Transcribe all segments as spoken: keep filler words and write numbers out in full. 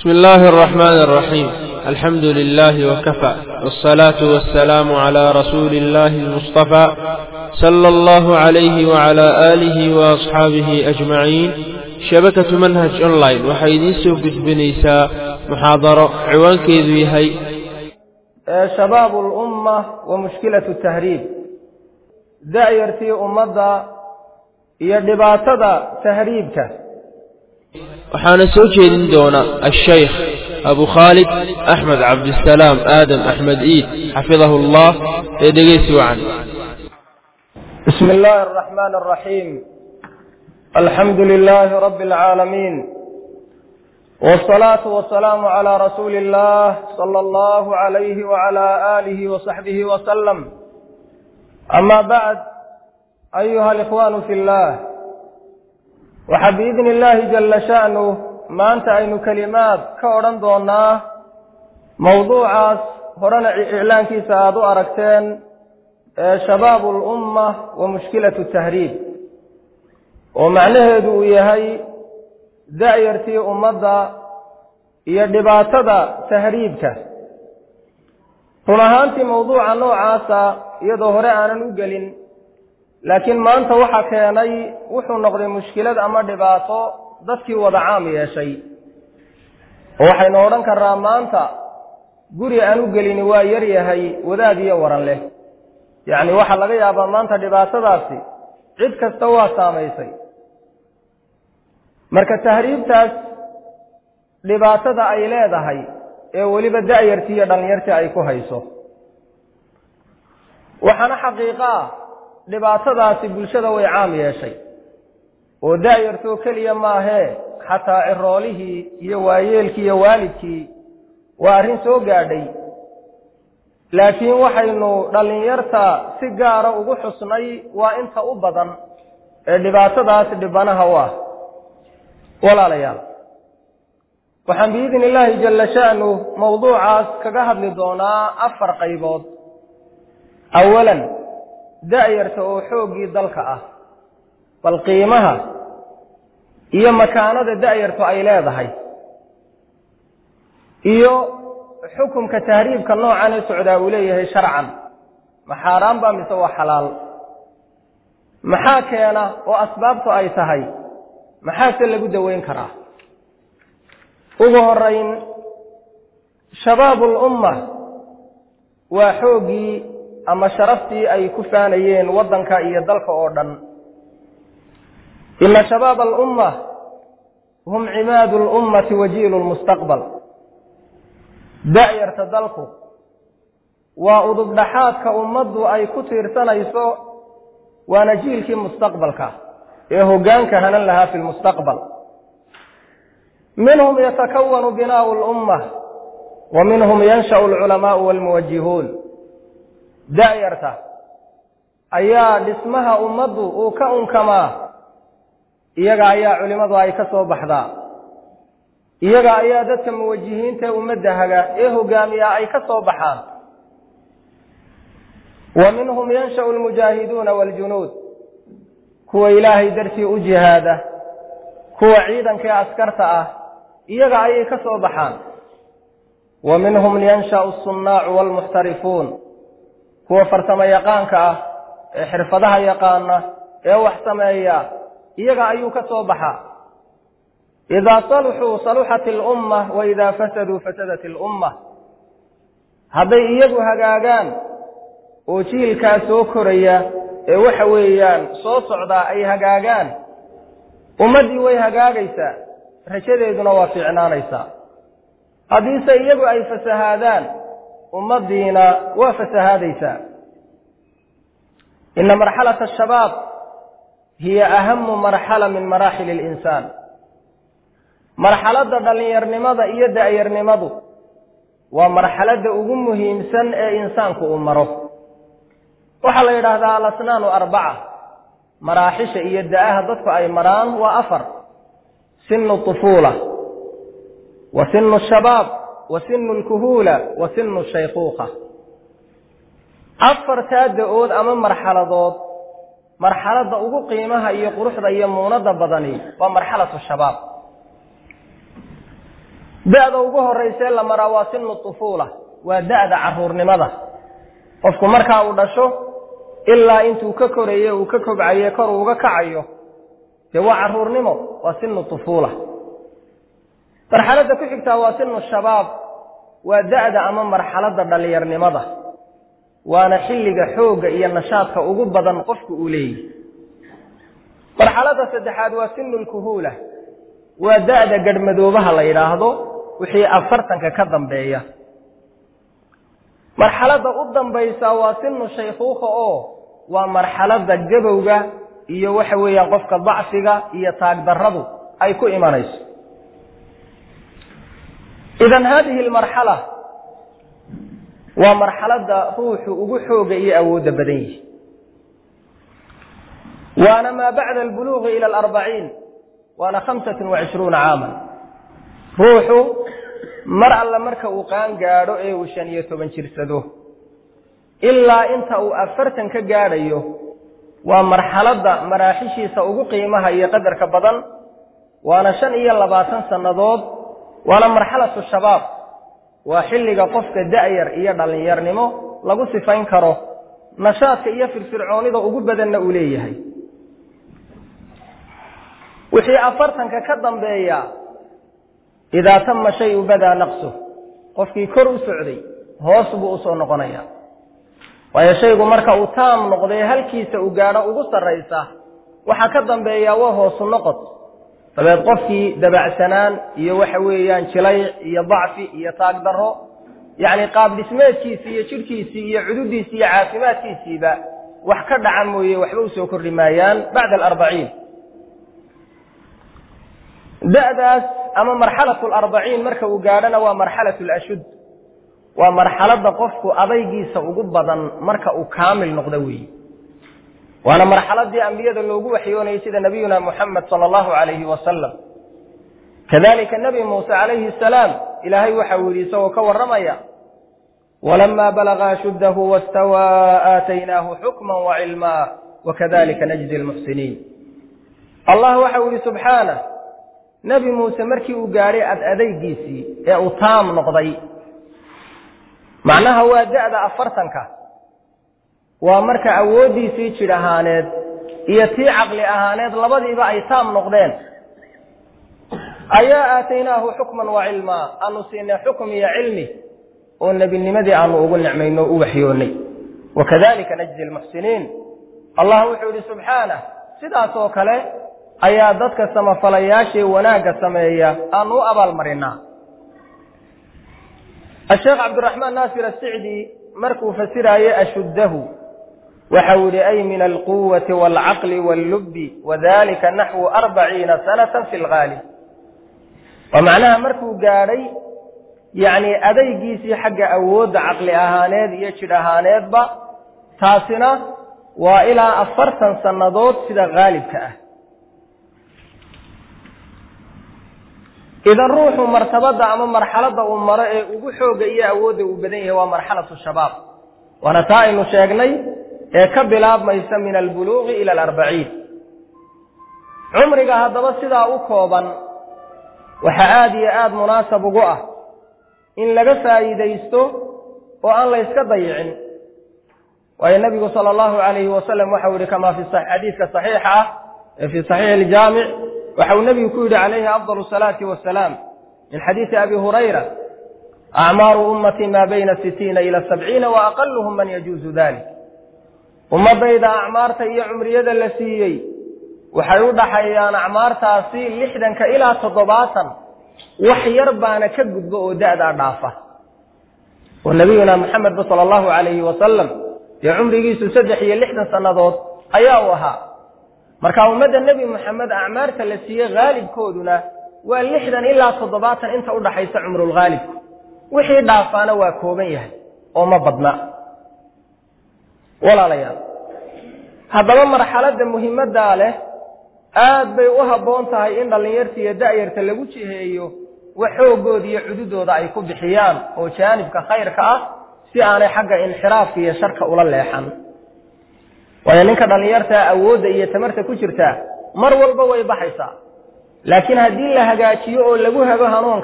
بسم الله الرحمن الرحيم. الحمد لله وكفى، والصلاة والسلام على رسول الله المصطفى صلى الله عليه وعلى آله وأصحابه أجمعين. شبكة منهج أونلاين وحيدي سوق بنيسا محاضرة عوان كيذي هي شباب الأمة ومشكلة التهريب. دائرتي أمضى يدباتدا تهريبك. وحان سوجي دونا الشيخ أبو خالد أحمد عبد السلام آدم أحمد إيد حفظه الله يدقيس وعن. بسم الله الرحمن الرحيم. الحمد لله رب العالمين، والصلاة والسلام على رسول الله صلى الله عليه وعلى آله وصحبه وسلم. أما بعد، أيها الإخوان في الله، وحبيبنا الله جل شأنه ما أنت أين كلمات كورن دونا موضوع هرنا إعلان كي سادو أركتين شباب الأمة ومشكلة التهريب. ومعناه دو يهي دائرتي أمضى يدباتدا تهريبك. هنا هانتي موضوع نوعاسا يظهر أنا نقلن، laakiin maanta waxa keenay wuxuu noqday mushkilad ama dhibaato dadkii wada caam yeeshay. waxaynu oran karaa maanta guri aan u gelin waa yar yahay wadaad iyo waran leh. yaani waxa laga yaabaa maanta dhibaatadaasi cid kasta waa saameysay. marka tahriibtaas dhibaatada ay leedahay ee waliba daayartii iyo dhalinyartii ay ku hayso, waxana xaqiiqa dhibaatadaasi bulshada way caam yeeshay oo daayarto kaliya maahe xataa ciroolihii iyo waayeelkii iyo waalidkii waa arrin soo gaadhay. laakiin waxaynu dhalinyarta si gaara ugu xusnay waa inta u badan ee dhibaatadaas dhibanaha u ah. walaalayaal, waxaan biidni illaahi jalla sha'nu mawduucaas kaga hadli doonaa afar qaybood. awalan, da'yarta oo xoogii dalka ah, bal qiimaha iyo makaanada da'yartu ay leedahay, iyo xukunka tahriibka noocan ee socdaa uu leeyahay sharcan. ma xaaraan baa mise waa xalaal? maxaa keena oo asbaabtu ay tahay? maxaase lagu daweyn karaa? ugu horeyn, shabaabul umma waa xoogii ama sharaftii ay ku faanayeen waddanka iyo dalka oo dhan. ina shabaab alumma hum cimaadu lummati wa jiilu lmustaqbal. da'yarta dalku waa udub dhaxaadka ummaddu ay ku tiirsanayso, waana jiilkii mustaqbalka ee hoggaanka hanan lahaa fi lmustaqbal. minhum yatakawanu binaau lumma wa minhum yansha'u alculamaa'u walmuwajihuun. da'yarta ayaa dhismaha ummaddu uu ka unkamaa, iyaga ayaa culimadu ay ka soo baxdaa, iyaga ayaa dadka muwajihiinta ummadda haga ee hogaamiya ay ka soo baxaan. wa minhum yansha'u almujaahiduuna waaljunuud, kuwa ilaahay dartii u jihaada, kuwa ciidanka ee askarta ah, iyaga ayay ka soo baxaan. wa minhum yansha'u alsunnaacu waalmuxtarifuun, kuwa farsamo yaqaanka ah ee xirfadaha yaqaana ee wax sameeya, iyaga ayuu ka soo baxaa. idaa saluxuu saluxat ilumma wa idaa fasaduu fasadat ilumma. hadday iyagu hagaagaan oo jiilkaa soo koraya ee waxa weeyaan soo socdaa ay hagaagaan, ummaddii way hagaagaysaa, rajadeeduna waa fiicnaanaysaa. haddiise iyagu ay fasahaadaan, ummadiina waa fasahaadaysaa. ina marxalata ashabaab hiya ahamu marxala min maraaxili alinsaan. marxaladda dhallinyarnimada iyo da'yarnimadu waa marxaladda ugu muhiimsan ee insaanku uu maro. waxaa la yidhaahdaa alasnaanu arbaca. maraaxisha iyo da'aha dadku ay maraan waa afar: sinu tufuula, wa sinu shabaab, wa sinu lkuhuula, wa sinu shaykhuuqa. afartaa da-ood ama marxaladood, marxaladda ugu qiimaha iyo quruxda iyo muunada badani waa marxalatu shabaab. da'da ugu horeysa la maraa waa sinu tufuula waa da'da caruurnimada qofku markaa uu dhasho ilaa intuu ka koreeyo uu ka kobcayo kor uga kacayo dee waa caruurnimo waa sinu tufuula marxaladda ku xigtaa waa sinu shabaab waa da'da ama marxaladda dhalinyarnimada waana xilliga xoogga iyo nashaadka ugu badan qofku uu leeyahay marxaladda saddexaad waa sinu lkuhuula waa da'da gadhmadoobaha la yidhaahdo wixii afartanka ka dambeeya marxaladda u dambaysa waa sinu shaykhuuka oo waa marxaladda gabowga iyo waxa weeyaan qofka dacfiga iyo taagdarradu ay ku imanayso idan hadihi almarxala waa marxaladda ruuxu ugu xooga iyo awoodda badan yihi waana maa bacda albuluuqi ila alarbaciin waana khamsatun wacishruuna caaman ruuxu mar alla marka uu qaan gaadho ee uu shan iyo toban jirsado ilaa inta uu afartan ka gaadhayo waa marxaladda maraaxishiisa ugu qiimaha iyo qadarka badan waana shan iyo labaatan sannadood waana marxalatu shabaab waa xilliga qofka da'yar iyo dhallinyarnimo lagu sifayn karo nashaadka iyo firfircoonida ugu badanna uu leeyahay wixii afartanka ka dambeeya idaa tama shayu badaa naqsuh qofkii kor u socday hoos buu usoo noqonaya waayo shaygu marka uu taam noqday halkiisa uu gaadho ugu sarraysa waxa ka dambeeya waa hoosu noqod dabeed qofkii dabacsanaan iyo waxa weeyaan jilayc iyo dacfi iyo taagdarro yacni qaab dhismeedkiisii iyo jidhkiisii iyo cududiisii iyo caafimaadkiisiiba wax ka dhaca mooye waxba usoo kordhi maayaan bacda alarbaciin da'daas ama marxalatu alarbaciin marka uu gaadhona waa marxalatu alashud waa marxaladda qofku adaygiisa ugu badan marka uu kaamil noqdo weeye waana marxaladii ambiyada loogu waxyoonayay sida nabiyuna muxamed sala allahu calayhi wasalam kadalika nebi muuse calayhi asalaam ilaahay waxa uu yidhi isagoo ka warramaya walamaa balaga ashuddahu wastawaa aataynaahu xukman wacilmaa wakadalika najzi almuxsiniin allah waxa uu yidhi subxaanah nebi muuse markii uu gaadhay ad adaygiisii ee uu taam noqday macnaha waa da'da afartanka waa marka awooddiisii jidh ahaaneed iyo tii caqli ahaaneed labadiiba ay taam noqdeen ayaa aataynaahu xukman wa cilmaa aanu siinay xukm iyo cilmi oo nebinimadii aanu ugu nicmayno o u waxyoonnay wakadalika najzi almuxsiniin allah wuxuu yidhi subxaanah sidaas oo kale ayaa dadka samafalayaashii wanaagga sameeya aanu u abaalmarinaa asheekh cabdiraxmaan naasir asicdi markuu fasiraaye ashuddahu waxa uu yihi ay min alquwati waalcaqli waallubi wadalika naxwu arbaciina sanatan fi lgaalib waa macnaha markuu gaadhay yacni adaygiisii xagga awoodda caqli ahaaneed iyo jidh ahaaneedba taasina waa ilaa afartan sannadood sida haalibka ah idan ruuxu martabadda ama marxaladda uu maro ee ugu xooga iyo awoodda uu badan yahay waa marxalatu shabaab waana taa aynu sheegnay ee ka bilaabmaysa min albuluuqi ila alarbaciin cumriga haddaba sidaa u kooban waxaa aada iyo aada munaasab ugu ah in laga faa'iidaysto oo aan la yska dayicin waayo nebigu sala allahu calayhi wasalam waxau yihi kamaa fi xadiidka saxiixa ah ee fii saxiixi aljaamic waxa uu nebigu ku yidhi calayhi afdal asalaati wasalaam min xadiidi abi hurayra acmaaru ummatii maa bayna sitiina ila sabciina wa aqaluhum man yajuuzu dalik ummadayda acmaarta iyo cumriyada la siiyey waxay u dhaxeeyaan acmaartaasi lixdanka ilaa toddobaatan wax yar baana ka gudbo oo da'daa dhaafa oo nabiyuna maxamedba sala allahu calayhi wasalam dee cumrigiisu saddex iyo lixdan sannadood ayaa u ahaa marka ummadda nebi moxamed acmaarta la siiyey haalibkooduna waa lixdan ilaa toddobaatan inta u dhaxaysa cumrulghaalibku wixii dhaafaana waa kooban yahay oo ma badna walaalayaal haddaba marxaladda muhiimaddaa leh aad bay u habboon tahay in dhallinyarta iyo da'yarta lagu jiheeyo wax xooggooda iyo cududooda ay ku bixiyaan oo jaanibka khayrka ah si aanay xagga inxiraafka iyo sharka ula leexan waayo ninka dhallinyartaa awoodda iyo tamarta ku jirtaa mar walba way baxaysaa laakiin haddii la hagaajiyo oo lagu hago hanuunkana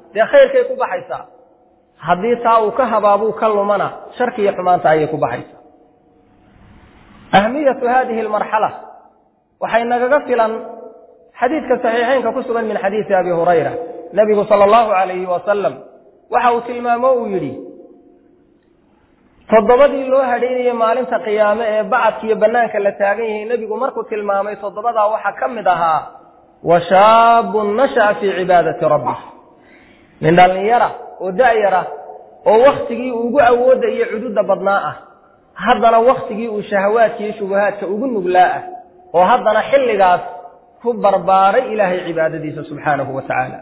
dee khayrkay ku baxaysaa haddii taa uu ka habaabuu ka lumana sharki iyo xumaanta ayay ku baxaysaa ahmiyatu hadihi almarxala waxay nagaga filan xadiidka saxiixaynka ku sugan min xadiisi abi hurayra nabigu sala allahu calayhi wasalam waxa uu tilmaamo uu yidhi toddobadii loo hadhaynayay maalinta qiyaame ee bacadka iyo bannaanka la taagan yahay nebigu markuu tilmaamay toddobadaa waxaa ka mid ahaa wa shaabun nasha'a fii cibaadati rabbih nin dhallinyara oo da'yara oo wakhtigii ugu awoodda iyo cududa badnaa ah haddana wakhtigii uu shahawaadka iyo shubahaadka ugu nuglaa ah oo haddana xilligaas ku barbaaray ilaahay cibaadadiisa subxaanahu wa tacaala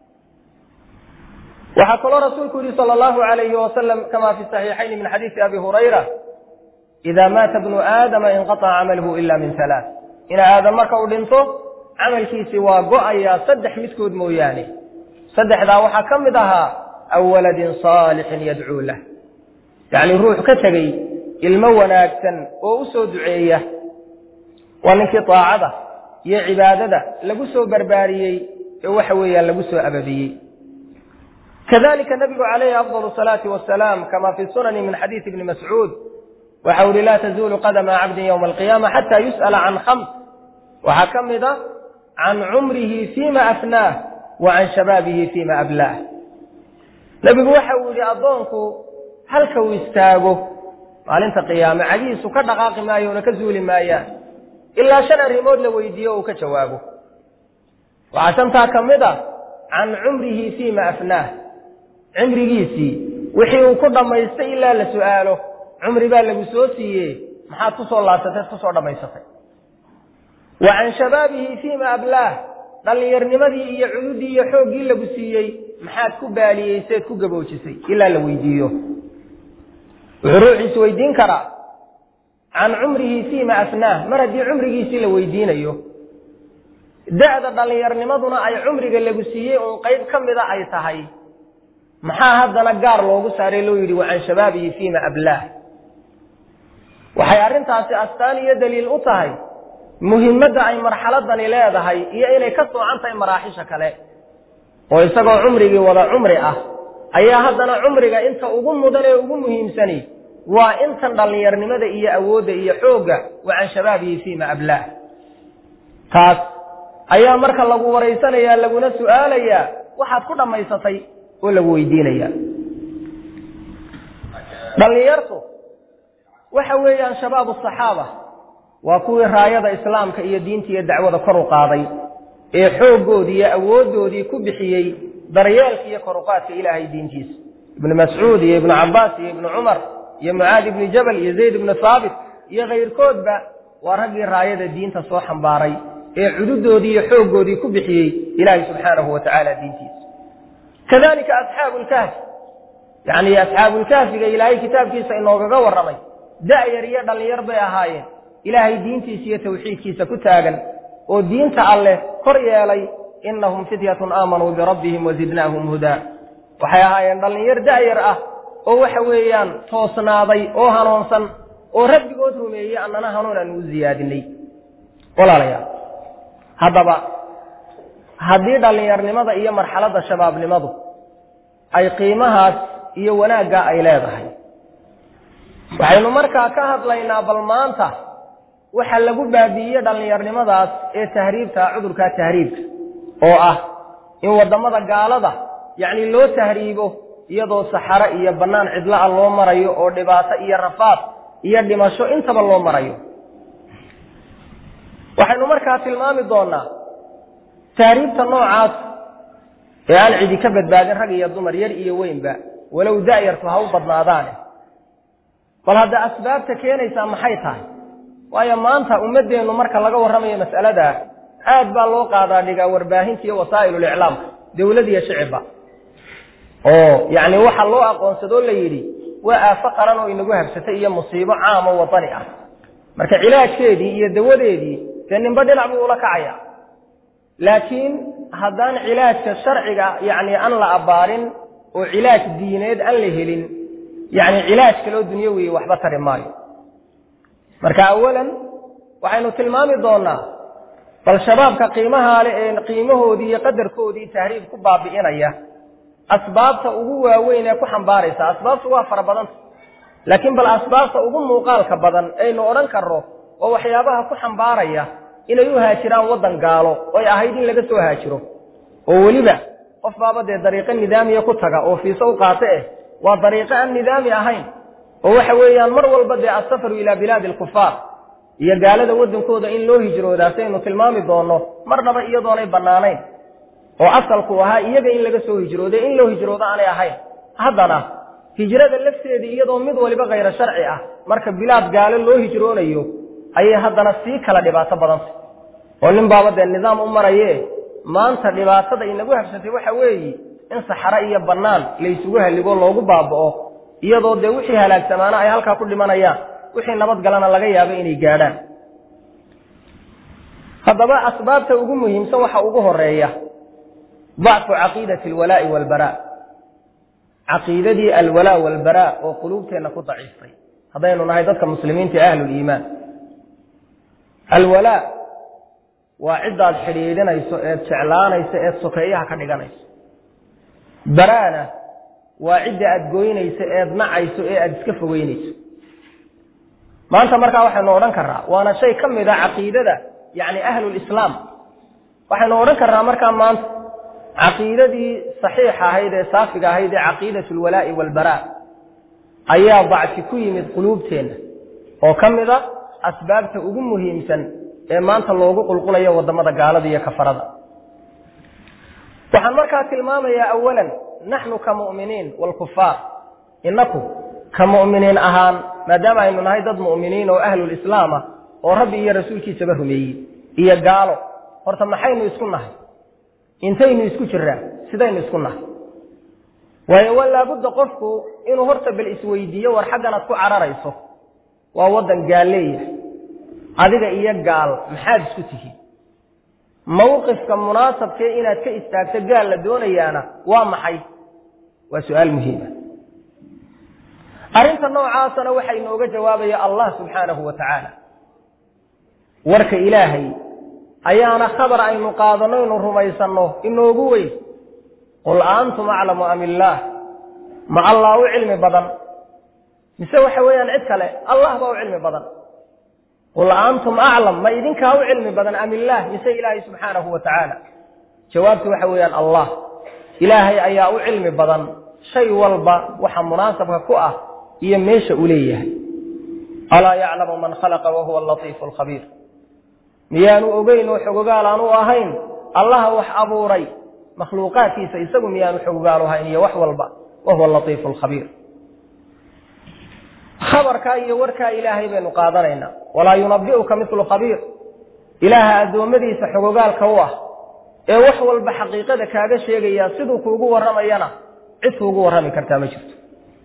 waxaa kaloo rasuulku yidhi sala allahu calayhi wasalam kama fi saxiixayni min xadiisi abi hurayra idaa maata bnu aadama inqataca camaluhu ila min halaath ina aadam marka uu dhinto camalkiisii waa go'ayaa saddex midkood mooyaane saddexdaa waxaa ka mid ahaa aw waladin saalixin yadcuu lah yacni ruux ka tegey ilmo wanaagsan oo u soo duceeya waa ninkii taacada iyo cibaadada lagu soo barbaariyey ee waxa weeyaan lagu soo ababiyey kadalika nabigu calayhi afdal salaati wasalaam kama fi sunani min xadiisi ibni mascuud waxa uhi laa tazuulu qadama cabdin yowma alqiyaama xataa yus'ala can khams waxaa ka mid a can cumrihi fiima afnaah wa can shabaabihi fiima ablaah nebigu waxa uu yidhi addoonku halka uu istaago maalinta qiyaame cagihiisu ka dhaqaaqi maayo una ka zuuli maayaan ilaa shan arrimood la weydiiyo uu ka jawaabo waxaa shantaa ka mid a can cumrihi fiima afnaah cimrigiisii wixii uu ku dhammaystay ilaa la su'aalo cumri baa lagu soo siiye maxaad ku soo laabsatay ku soo dhammaysatay wa can shabaabihi fiima ablaah dhallinyarnimadii iyo cududii iyo xooggii lagu siiyey maxaad ku baaliyeyseed ku gaboojisay ilaa la weydiiyo wuxuu ruuxiisu weydiin karaa can cumrihi fiima afnaah mar haddii cumrigiisii la weydiinayo da'da dhallinyarnimaduna ay cumriga lagu siiyey uun qayb ka mida ay tahay maxaa haddana gaar loogu saaray loo yidhi wa can shabaabihi fiima ablaah waxay arrintaasi astaan iyo daliil u tahay muhiimadda ay marxaladani leedahay iyo inay ka soocan tahay maraaxisha kale oo isagoo cumrigii wada cumri ah ayaa haddana cumriga inta ugu mudan ee ugu muhiimsani waa intan dhallinyarnimada iyo awoodda iyo xoogga wa can shabaabihi fiima ablaah taas ayaa marka lagu waraysanayaa laguna su'aalayaa waxaad ku dhammaysatay oo lagu weydiinaya dhallinyartu waxa weeyaan shabaabu saxaaba waa kuwii raayada islaamka iyo diinta iyo dacwada kor u qaaday ee xooggoodii iyo awooddoodii ku bixiyey daryeelka iyo kor u qaadka ilaahay diintiisa ibnu mascuud iyo ibnu cabbaas iyo ibnu cumar iyo mucaad ibni jabal iyo zayd ibnu haabit iyo kayrkoodba waa raggii raayada diinta soo xambaaray ee cududoodii iyo xooggoodii ku bixiyey ilaahay subxaanahu wa tacaala diintiisa kadalika asxaabu lkahfi yacni asxaabu lkahfiga ilaahay kitaabkiisa inoogaga warramay da'yar iyo dhallinyar bay ahaayeen ilaahay diintiisa iyo tawxiidkiisa ku taagan oo diinta alleh kor yeelay innahum fityatun aamanuu birabbihim wazidnaahum hudaa waxay ahaayeen dhallinyar da'yar ah oo waxa weeyaan toosnaaday oo hanuunsan oo rabbigood rumeeyey annana hanuun aan u ziyaadinay walaalayaal haddaba haddii dhallinyarnimada iyo marxaladda shabaabnimadu ay qiimahaas iyo wanaaggaa ay leedahay waxaynu markaa ka hadlaynaa bal maanta waxa lagu baabi'iyey dhallinyarnimadaas ee tahriibta cudurkaa tahriibka oo ah in waddamada gaalada yacni loo tahriibo iyadoo saxaro iyo bannaan cidla'a loo marayo oo dhibaato iyo rafaad iyo dhimasho intaba loo marayo waxaynu markaa tilmaami doonaa tahriibta noocaas ee aan cidi ka badbaadin rag iyo dumar yar iyo weynba walow da'yartu ha u badnaadaane bal hadda asbaabta keenaysaa maxay tahay waayo maanta ummaddeennu marka laga warramayo mas'aladaa aad baa loo qaadaa dhigaa warbaahinta iyo wasaa'iluliclaamka dawlad iyo shicibba oo yacni waxa loo aqoonsadoo la yidhi waa aafo qaran oo inagu habsatay iyo musiibo caam oo wadani ah marka cilaajkeedii iyo dawadeedii dee ninba dhinac buu ula kacaya laakiin haddaan cilaajka sharciga yacni aan la abbaarin oo cilaaj diineed aan la helin yacni cilaaj kaloo dunyawiyi waxba tari maayo marka awalan waxaynu tilmaami doonaa bal shabaabka qiimaha leh ee qiimahoodii iyo qadarkoodii tahriib ku baabi'inaya asbaabta ugu waaweyn ee ku xambaaraysa asbaabtu waa fara badan laakiin bal asbaabta ugu muuqaalka badan aynu oran karro oo waxyaabaha ku xambaaraya inay u haajiraan wadan gaalo oo ay ahayd in laga soo haajiro oo waliba qof baabade dariiqo nidaamiya ku taga oo fiiso u qaata eh waa dariiqo aan nidaami ahayn oo waxa weeyaan mar walba de asafaru ila bilaad al-kuffar iyo gaalada wadankooda in loo hijroodaa saynu tilmaami doono marnaba iyadoonay banaanayn oo asalku ahaa iyaga in laga soo hijrooday in loo hijroodo aanay ahayn haddana hijrada lafteeda iyadoo mid waliba غayr sharci ah marka bilaad gaalo loo hijroonayo ayay haddana si kala dhibaato badan oo nin baabada nidaam u maraye maanta dhibaatada inagu habsatay waxa weeyi in saxara iyo banaan la isugu haligo loogu baabao iyadoo de wixii halaagsamaana ay halka ku dhimanayaan wixii nabad galana laga yaabo inay gaadhaan haddaba asbaabta ugu muhiimsan waxa ugu horeeya ضعف عقيدة الولاء والبراء عقيدة الولاء والبراء وقلوبتنا كضعيفة هذا ينون هيدتك مسلمين في أهل الإيمان الولاء وعدة الحريرين يسعلان يسعد سكيها كنغان برانا وعدة أدقوين يسعد مع يسعد سكفوين ما أنت مركا واحد نوران كرا وانا شيء كم إذا عقيدة ده يعني أهل الإسلام واحد نوران كرا مركا ما أنت عقيدة صحيحة هيدا صافقة هيدا عقيدة الولاء والبراء أيها ضعف كوي من قلوبتين وكم إذا أسباب تأقوم مهمسا إما أنت اللوغو قلقل أيها وضمد قالة يا كفرد وحن مركات المامة يا أولا نحن كمؤمنين والكفار إنكم كمؤمنين أهان ما دام إننا هيدا مؤمنين وأهل الإسلام وربي يا رسولك سبهم إيا قالوا ورتم حين يسكنها intaynu isku jiraa sidaynu isku nahay way wala budda qofku inuu horta bil isweydiyo war xaqana ku cararayso waa wadan gaaleeya adiga iyo gaal maxaad isku tihiin mowqifka munaasabka inaad ka istaagto gaal la doonayaana waa maxay waa su'aal muhiim ah arinta noocaasana waxay nooga jawaabaya Allah subhanahu wa ta'ala warka ilaahay ayaana khabar aynu qaadano inuu rumaysano inoogu weey qul antum a'lamu am illah ma Allah u cilmi badan mise waxa weeyaan cid kale Allah baa u cilmi badan qul antum a'lam ma idinka u cilmi badan am illah mise ilaahi subhanahu wa ta'ala jawaabtu waxa weeyaan Allah ilaahay ayaa u cilmi badan shay walba waxa munaasabka ku ah iyo meesha uu leeyahay ala ya'lamu man khalaqa wa huwa al-latiful khabir miyaanu ogeyn oo xogogaal aanu ahayn Allah wax abuuray makhluuqaadkiisa isagu miyaanu xogogaal ahayn iyo wax walba wa huwa al-latiful khabir khabarka iyo warka ilaahay baynu qaadanayna wala yunabbi'uka mithlu khabir ilaaha adoomadiisa xogogaalka u ah ee wax walba xaqiiqada kaaga sheegaya sidoo kuugu waramayana cid kuugu warami kartaa ma jirto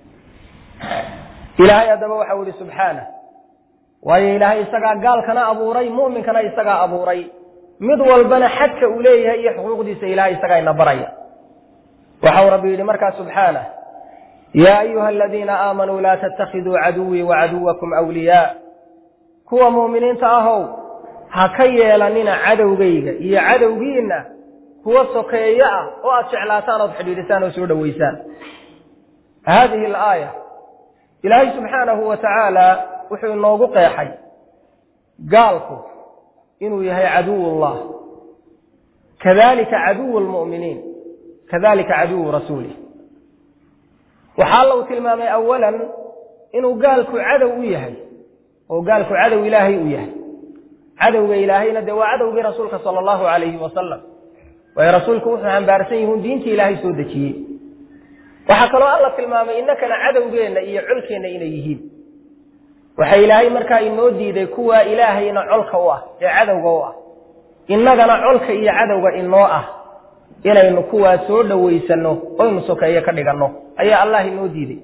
ilaahay adaba waxa uu subhanahu waayo ilaahay isaga gaalkana abuuray muuminkana isaga abuuray mid walbana xadka uu leeyahay iyo xuquuqdiisa ilaahay isaga ina baraya waxa rabbi yiri marka subhanahu ya ayuha alladhina aamanu la tattakhidhu aduwwi wa aduwwakum awliya kuwa muuminiinta ahow ha ka yeelanina cadowgayga iyo cadowgiina kuwa sokeeya ah oo aad jeclaataan oo xidhiidhisaan oo soo dhaweysaan هذه الآية إلهي سبحانه وتعالى wuxuu noogu qeexay gaalku inuu yahay cadow Allah kadalika cadow almu'minin kadalika cadow rasuuli waxa loo tilmaamay awalan inuu gaalku cadow u yahay oo gaalku cadow ilaahay u yahay cadowga ilaahayna de waa cadowga rasuulka sallallahu alayhi wa sallam wa rasuulku wuxuu xambaarsan yahay diinta ilaahay soo dajiyay waxa kale oo Allah tilmaamay innaka cadowgeena iyo culkeena inay yihiin waxa ilaahay markaa inoo diiday kuwa ilaahayna colka u ah ee cadowga u ah innagana colka iyo cadowga inoo ah inaynu kuwa soo dhaweysano oo inu sokeeyo ka dhigano ayaa Allah inoo diiday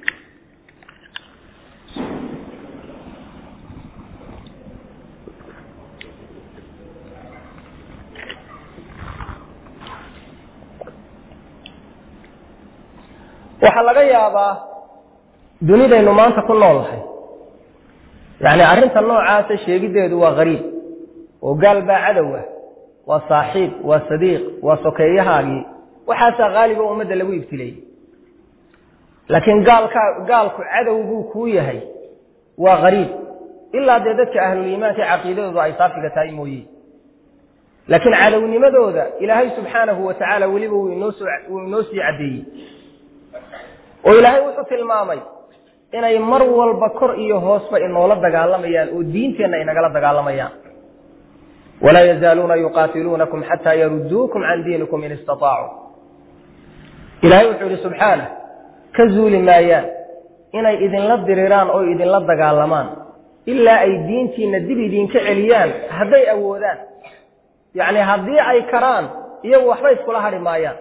waxa laga yaabaa dunidaynu maanta ku noolahay يعني أرنت النوع عاسى شيء هو غريب وقال با عدوه وصاحب وصديق وسكيه هاجي waxaasa qaaliba ummadda lagu ibtileeyey laakiin gaalka gaalku cadowgu ku yahay waa qariib ilaa dee dadka ahlul iimaanka caqiidadooda ay saafiga tahay mooyee laakiin cadownimadooda ilaahay subxaanahu wa tacaala weliba wuu inoo soo wuu inoo sii caddeeyey oo ilaahay wuxuu tilmaamay inay mar walba kor iyo hoosba inoola dagaalamayaan oo diinteenna inagala dagaalamayaan walaa yazaaluuna yuqaatiluunakum xataa yarudduukum can diinikum in istataacu ilaahay wuxuu yihi subxaanah ka zuuli maayaan inay idinla diriraan oo idinla dagaalamaan ilaa ay diintiinna dib idinka celiyaan hadday awoodaan yacni haddii ay karaan iyagu waxba iskula hadhi maayaan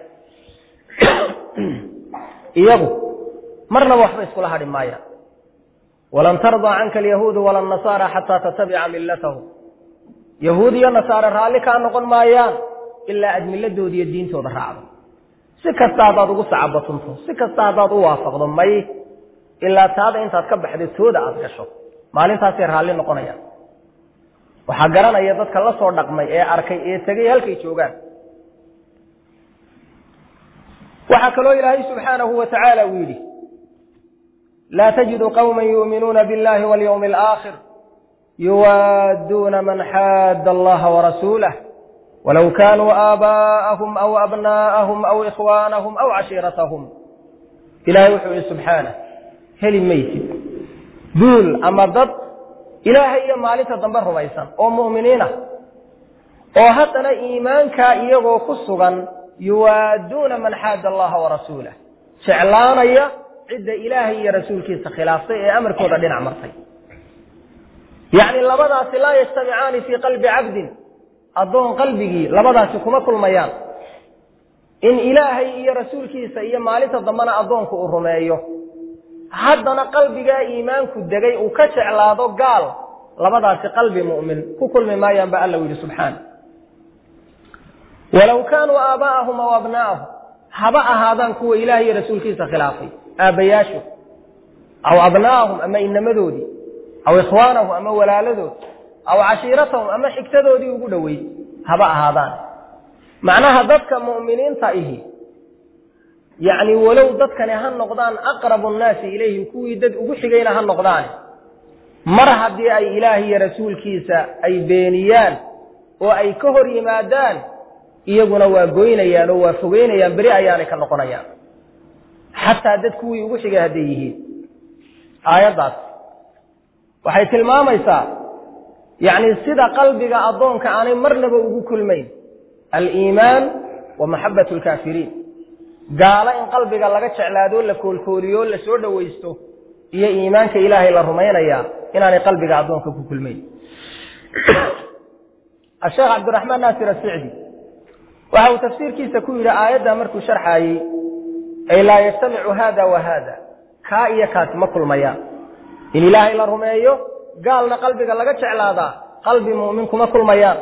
iyagu marnaba waxba iskula hadhi maayaan walan tardaa canka alyahuudu wala annasaara xataa tatabica millatahum yahuud iyo nasaare raalli kaa noqon maayaan ilaa aad milladooda iyo diintooda raacdo si kasta haddaad ugu sacabatunto si kasta haddaad u waafaqdo may ilaa taada intaad ka baxdo tooda aad gasho maalintaasay raalli noqonayaan waxaa garanaya dadka la soo dhaqmay ee arkay ee tegay halkay joogaan waxaa kaloo ilaahay subxaanahu wa tacaala uu yidhi laa tajidu qawman yu'minuuna biاllahi walyawmi alaakhir yuwaadduuna man xaadda allaha warasuulah walow kaanuu aabaa'ahum aw abnaa'ahum aw ikhwaanahum aw cashiiratahum ilaahay wuxuu yihi subxaanah heli maysid duul ama dad ilaahay iyo maalinta dambe rumaysan oo mu'miniinah oo haddana iimaankaa iyagoo ku sugan yuwaadduuna man xaadda allaha warasuulah jeclaanaya cidda ilaahay iyo rasuulkiisa khilaaftay ee amarkooda dhinac martay yacni labadaasi laa yajtamicaani fii qalbi cabdin addoon qalbigii labadaasi kuma kulmayaan in ilaahay iyo rasuulkiisa iyo maalinta dambena addoonku uu rumeeyo haddana qalbigaa iimaanku degay uu ka jeclaado gaal labadaasi qalbi mu'min ku kulmi maayaan ba alla yidhi subxaana walow kaanuu aabaa'ahum aw abnaa'ahum haba ahaadaan kuwa ilaahay iyo rasuulkiisa khilaafay aabbayaashu aw abnaa'ahum ama inamadoodii aw ikhwaanahum ama walaaladood aw cashiiratahum ama xigtadoodii ugu dhoweyd haba ahaadaan macnaha dadka mu'miniinta ihi yacni walow dadkani ha noqdaan aqrabu nnaasi ilayhim kuwii dad ugu xigayna ha noqdaan mar haddii ay ilaahay iyo rasuulkiisa ay beeniyaan oo ay ka hor yimaadaan iyaguna waa goynayaan oo waa fogeynayaan beri ayaanay ka noqonayaan xataa dad kuwii ugu xigay hadday yihiin aayaddaas waxay tilmaamaysaa yacni sida qalbiga addoonka aanay marnaba ugu kulmayn aliimaan wa maxabbatu alkaafiriin gaalo in qalbiga laga jeclaado la koolkooliyo la soo dhowaysto iyo iimaanka ilaahay la rumaynayaa inaanay qalbiga addoonka ku kulmayn asheekh cabdiraxmaan naasir asicdi waxa uu tafsiirkiisa ku yidhi aayadda markuu sharxaayey ay laa yajtamicu haada wa haada kaa iyo kaasi ma kulmayaan in ilaahay la rumeeyo gaalna qalbiga laga jeclaadaa qalbi mu'min kuma kulmayaan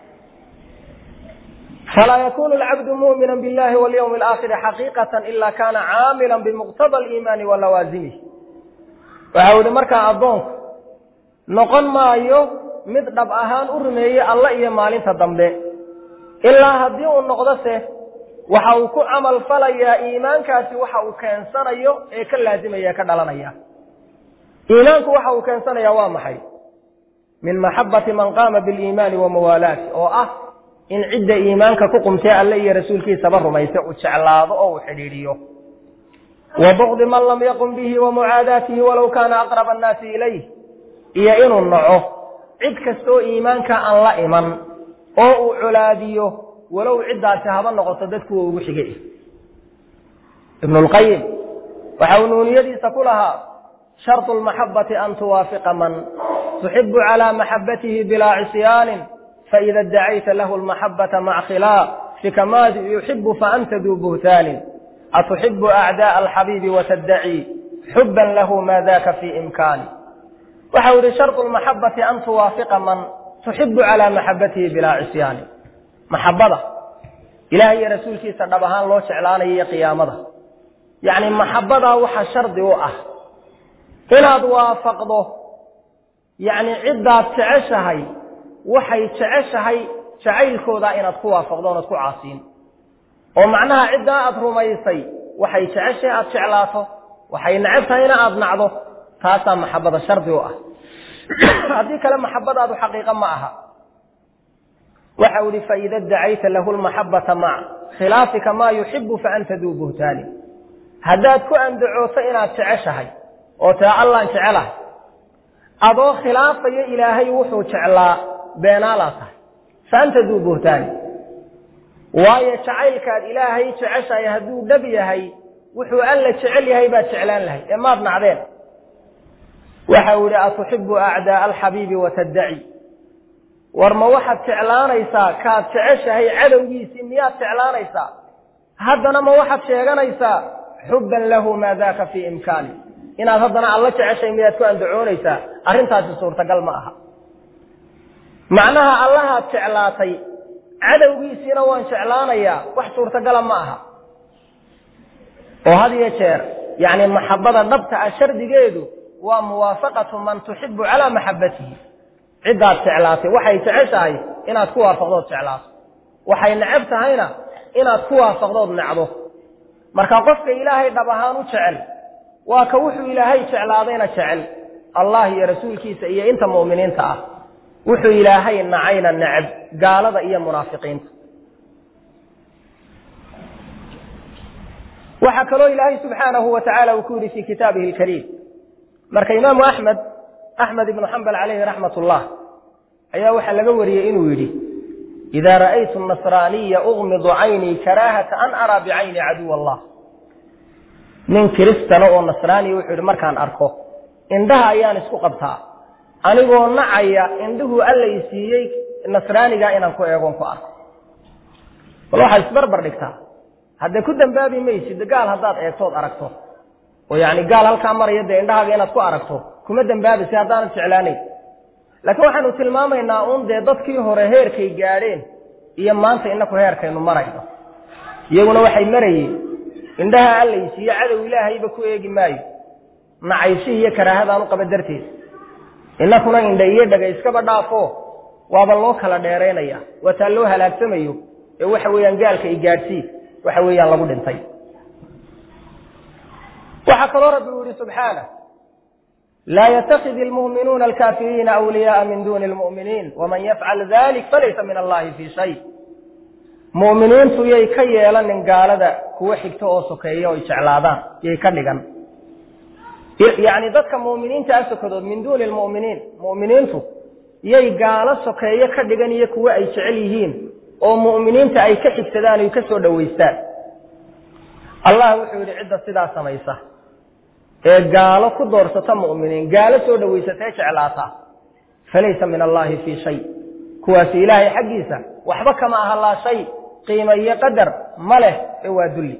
falaa yakunu alcabdu mu'mina biاllahi walyawmi alaakhiri xaqiiqatan ila kana caamilan bimuqtada aliimaani wa lawaazimih waxa uu yihi markaa addoonku noqon maayo mid dhab ahaan u rumeeyey alla iyo maalinta dambe ilaa haddii uu noqdo se waxa uu ku camal falayaa iimaankaasi waxa uu keensanayo ee ka laazimaya ka dhalanaya iimaanku waxa uu keensanayaa waa maxay min maxabbati man qaama biliimaani wa mawaalaati oo ah in cidda iimaanka ku qumtay alle iyo rasuulkiisaba rumaysa uu jeclaado oo uu xidhiidhiyo wa bugdi man lam yaqum bihi wa mucaadaatihi walow kaana aqraba annaasi ilayh iyo inuu naco cid kastoo iimaanka aan la iman oo uu colaadiyo walow ciddaasi haba noqoto dadkuwa ugu xigay ibnulqayim waxa uu nuuniyadiisa ku lahaa sharطu lmaxabati an tuwaafiqa man tuxibu calaa maxabatihi bilaa cisyaanin faida dacayta lahu lmaxabata maca khilaafika ma yuxibu faanta duu buhtaanin atuxibu acdaaءa alxabiibi watadacii xuban lahu ma daka fii imkaani waxa uu yihi sharطu lmaxabati an tuwaafiqa man tuxibu calaa maxabatihi bilaa cisyaanin maxabada ilaahay iyo rasuulkiisa dhab ahaan loo jeclaanayo iyo qiyaamada yacni maxabadaa waxa shardi u ah inaad waafaqdo yacni ciddaad jeceshahay waxay jeceshahay jacaylkooda inaad ku waafaqdo oonad ku caasiin oo macnaha cidda aad rumaysay waxay jeceshay aad jeclaato waxay nacabtayna aad nacdo taasa maxabada shardi u ah hadii kale maxabadaadu xaqiiqo ma aha waxa uu fa idha da'ayta lahu almahabbata ma khilafika ma yuhibbu fa anta du buhtani hadaad ku andacooto inaad jeceshahay oo taa Allah jecelahay adoo khilaafaya ilaahay wuxuu jeclaa beenaalaata fa anta du buhtani waayo jacaylkaad ilaahay jeceshahay haduu dhab yahay wuxuu alla jecel yahay baad jeclaan lahay ee maad nacdeen waxa uu yiri atuhibbu a'daa al-habibi wa tad'i warma waxaad jeclaanaysaa kaad jeceshahay cadowgiisii miyaad jeclaanaysaa haddana ma waxaad sheeganaysaa xubban lahu ma daaka fi imkaani inaad haddana alla jeceshay miyaad ku andacoonaysaa arrintaasi suurtagal ma aha macnaha allahaad jeclaatay cadowgiisiina waan jeclaanayaa wax suurtagala ma aha oo hadiye jeer yani maxabada dhabta ah shardigeedu waa muwaafaqatu man tuhibbu ala mahabbatihi cidaad jeclaatay waxay jeceshahay inaad ku waafaqdo jeclaato waxay nacab tahayna inaad ku waafaqdo nacdo marka qofka ilaahay dhab ahaan u jecel waa ka wuxuu ilaahay jeclaadayna jecel Allah iyo rasuulkiisa iyo inta muuminiinta ah wuxuu ilaahay nacayna nacab gaalada iyo munaafiqiinta waxa kale ilaahay subhanahu wa ta'ala uu ku yiri fi kitaabihi al-kariim marka imaam ahmed ahmed ibn hanbal alayhi rahmatullah ayaa waxa laga wariyay inuu yiri idha ra'aytu an-nasraniyya ughmidu 'ayni karahata an ara bi'ayni adu Allah min kristana oo nasrani wuxuu yiri markaan arko indhaha ayaan isku qabtaa anigoo nacaya indhuhu alla isiiyay nasraniga inaan ku eegon ku arko waxa isbarbar dhigtaa hadda ku dambaabi maysid gaal hadaad eegtood aragto oo yaani gaal halka marayada indhaha inaad ku aragto kuma dambaabi si hadaan jeclaanay laakiin waxaanu tilmaamaynaa uun de dadkii hore heerkay gaareen iyo maanta inaku heerkaynu marayno iyaguna waxay marayeen indhaha alla isiiyo cadow ilaahayba ku eegi maayo nacaysi iyo karaahadaan u qaba darteed inakuna indha iyo dhaga iskaba dhaafo waaba loo kala dheereynaya wata loo halaagsamayo ee waxa weeyaan gaalka i gaarsi waxa weeyaan lagu dhintay waxa kaloo rabbi uu subhanahu la yattakhidhu almu'minuna alkafirina awliya'a min duni almu'minin waman yaf'al dhalik falaysa min allahi fi shay mu'miniintu yay ka yeelanin gaalada kuwa xigto oo sokeeyo oo jeclaadaan yay ka dhigan yaani dadka mu'miniinta asakadood min duni almu'minin mu'miniintu yay gaalo sokeeyo ka dhigan iyo kuwa ay jecel yihiin oo mu'miniinta ay ka xigsadaan ay ka soo dhaweystaan Allah wuxuu yiri cidda sidaa samaysa ee gaalo ku doorsata mu'miniin gaalo soo dhaweysatay jeclaata falaysa min allahi fi shay kuwaas ilaahay xaqiisa waxba kama aha la shay qiimo iyo qadar maleh ee waa dulli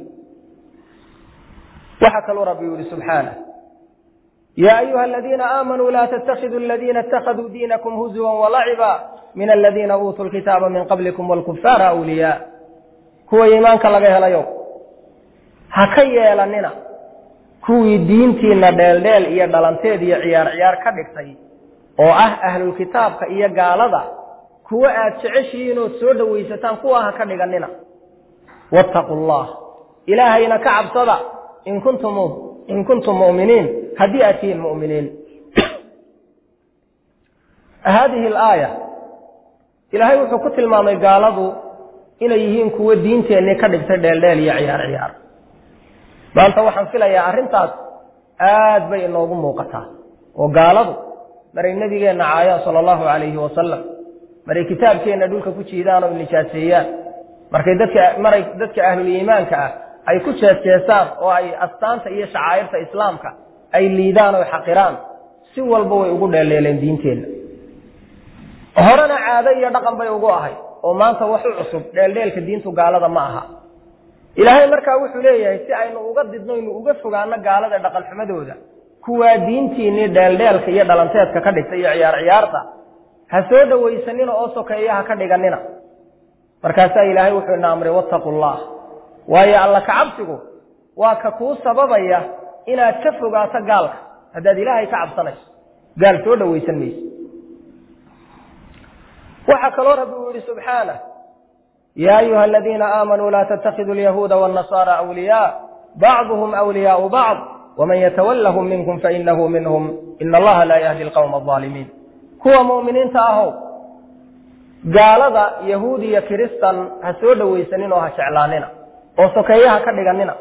waxa kaloo rabbi yiri subhanahu ya ayuha alladhina amanu la tattakhidhu alladhina ittakhadhu dinakum huzwan wa la'iba min alladhina utul kitaba min qablikum wal kuffara awliya kuwa iimaanka laga helayo ha ka yeelanina kuwii diintiina dheeldheel iyo dhalanteed iyo ciyaar ciyaar ka dhigtay oo ah ahlul kitaabka iyo gaalada kuwa aad jeceshiin oo soo dhaweysataan kuwa ha ka dhiganina wattaqullah ilaahayna ka cabsada in kuntum in kuntum mu'minin hadii atiin mu'minin هذه الآية إلهي wuxuu ku tilmaamay gaaladu inay yihiin kuwa diinteena ka dhigtay dheeldheel iyo ciyaar ciyaar maanta waxaan filayaa arrintaas aad bay inoogu muuqataa oo gaaladu maray nabigeena caaya sallallahu alayhi wa sallam maray kitaabkeena dhulka ku jiidaan oo nijaaseeyaan markay dadka maray dadka ahlul iimaanka ah ay ku jeesjeesaan oo ay astaanta iyo shacairta islaamka ay liidaan oo xaqiraan si walba way ugu dheeleeleen diinteena horana caado iyo dhaqan bay ugu ahay oo maanta wax cusub dheeldheelka diintu gaalada ma aha ilaahay markaa wuxuu leeyahay si aynu uga didno inuu uga fogaano gaalada dhaqan xumadooda kuwa diintiina dheeldheelka iyo dhalanteedka ka dhigtay iyo ciyaar ciyaarta ha soo dhaweysanina oo sokeeyaha ka dhiganina markaas ilaahay wuxuu naamray wattaqullah waayo alla ka cabsigu waa ka ku sababaya inaad ka fogaato gaalka hadaad ilaahay ka cabsanayso gaal soo dhaweysan mayso waxa kaloo rabbi uu yiri subhanahu يا أيها الذين آمنوا لا تتخذوا اليهود والنصارى أولياء بعضهم أولياء بعض ومن يتولهم منكم فإنه منهم إن الله لا يهدي القوم الظالمين كوا مؤمنين تاهو قال ذا يهودي كريستان هسود ويسنين وهشعلاننا وسكيها كدغننا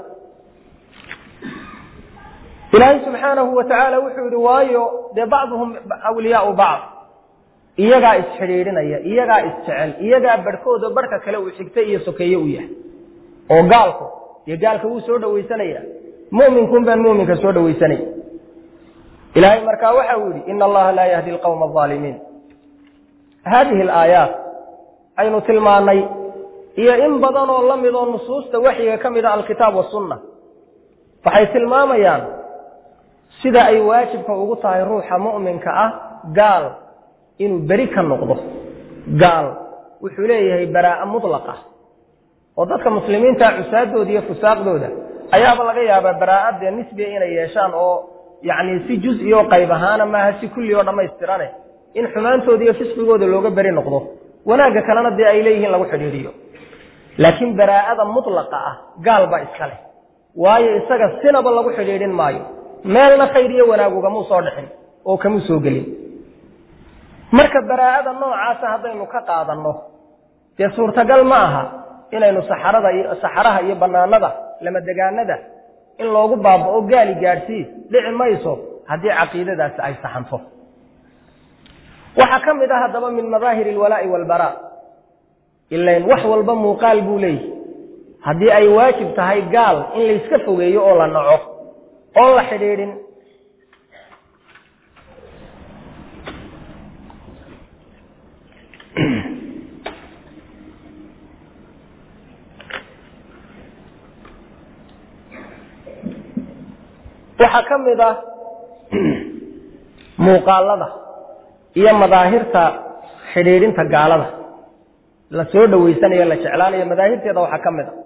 إلهي سبحانه وتعالى وحو روايه ده بعضهم أولياء بعض iyaga isxiriirinaya iyaga isjecel iyaga barkooda barka kale uu xigtay iyo sokeeyo u yahay oo gaalku iyo gaalka uu soo dhawaysanaya mu'minkun baan mu'minka soo dhawaysanay ilaahay markaa waxa uu yiri inna allaha la yahdi alqawma adh-dhalimin hadhihi al-ayat aynu tilmaanay iyo in badan oo lamid oo nusuusta waxiga kamida al-kitaab wa sunnah waxay tilmaamayaan sida ay waajibka ugu tahay ruuxa mu'minka ah gaal inuu bari ka noqdo gaal wuxuu leeyahay baraa mutlaqa oo dadka muslimiinta cusaadooda iyo fusaaqdooda ayaaba laga yaabaa baraa'ada nisbiga inay yeeshaan oo yaani si juz iyo qayb ahaan ma ha si kulli oo dhameystirane in xumaantooda iyo fisqigooda looga bari noqdo wanaaga kalena de ay leeyihiin lagu xidhiiriyo laakiin baraa'ada mutlaqa ah gaal ba iska leh waayo isaga sinaba lagu xidhiirin maayo meelna khayr iyo wanaag uga mu soo dhixin oo kamu soo galin marka baraa'ada noocaas hadaynu ka qaadano ee suurtagal ma aha inaynu saxarada iyo saxaraha iyo banaanada lama degaanada in loogu baabao gaali gaarsi dhici mayso hadii aqeedadaas ay saxanto waxa kamid ah hadaba min madaahir alwalaa'i walbaraa ilaa wax walba muuqaal buu leeyahay hadii ay waajib tahay gaal in la iska fogeeyo oo la naco oo la xidhiidhin waxa kamid ah muuqaalada iyo madaahirta xidhiidhinta gaalada la soo dhaweysanayo la jeclaanayo madaahirteeda waxa kamid ah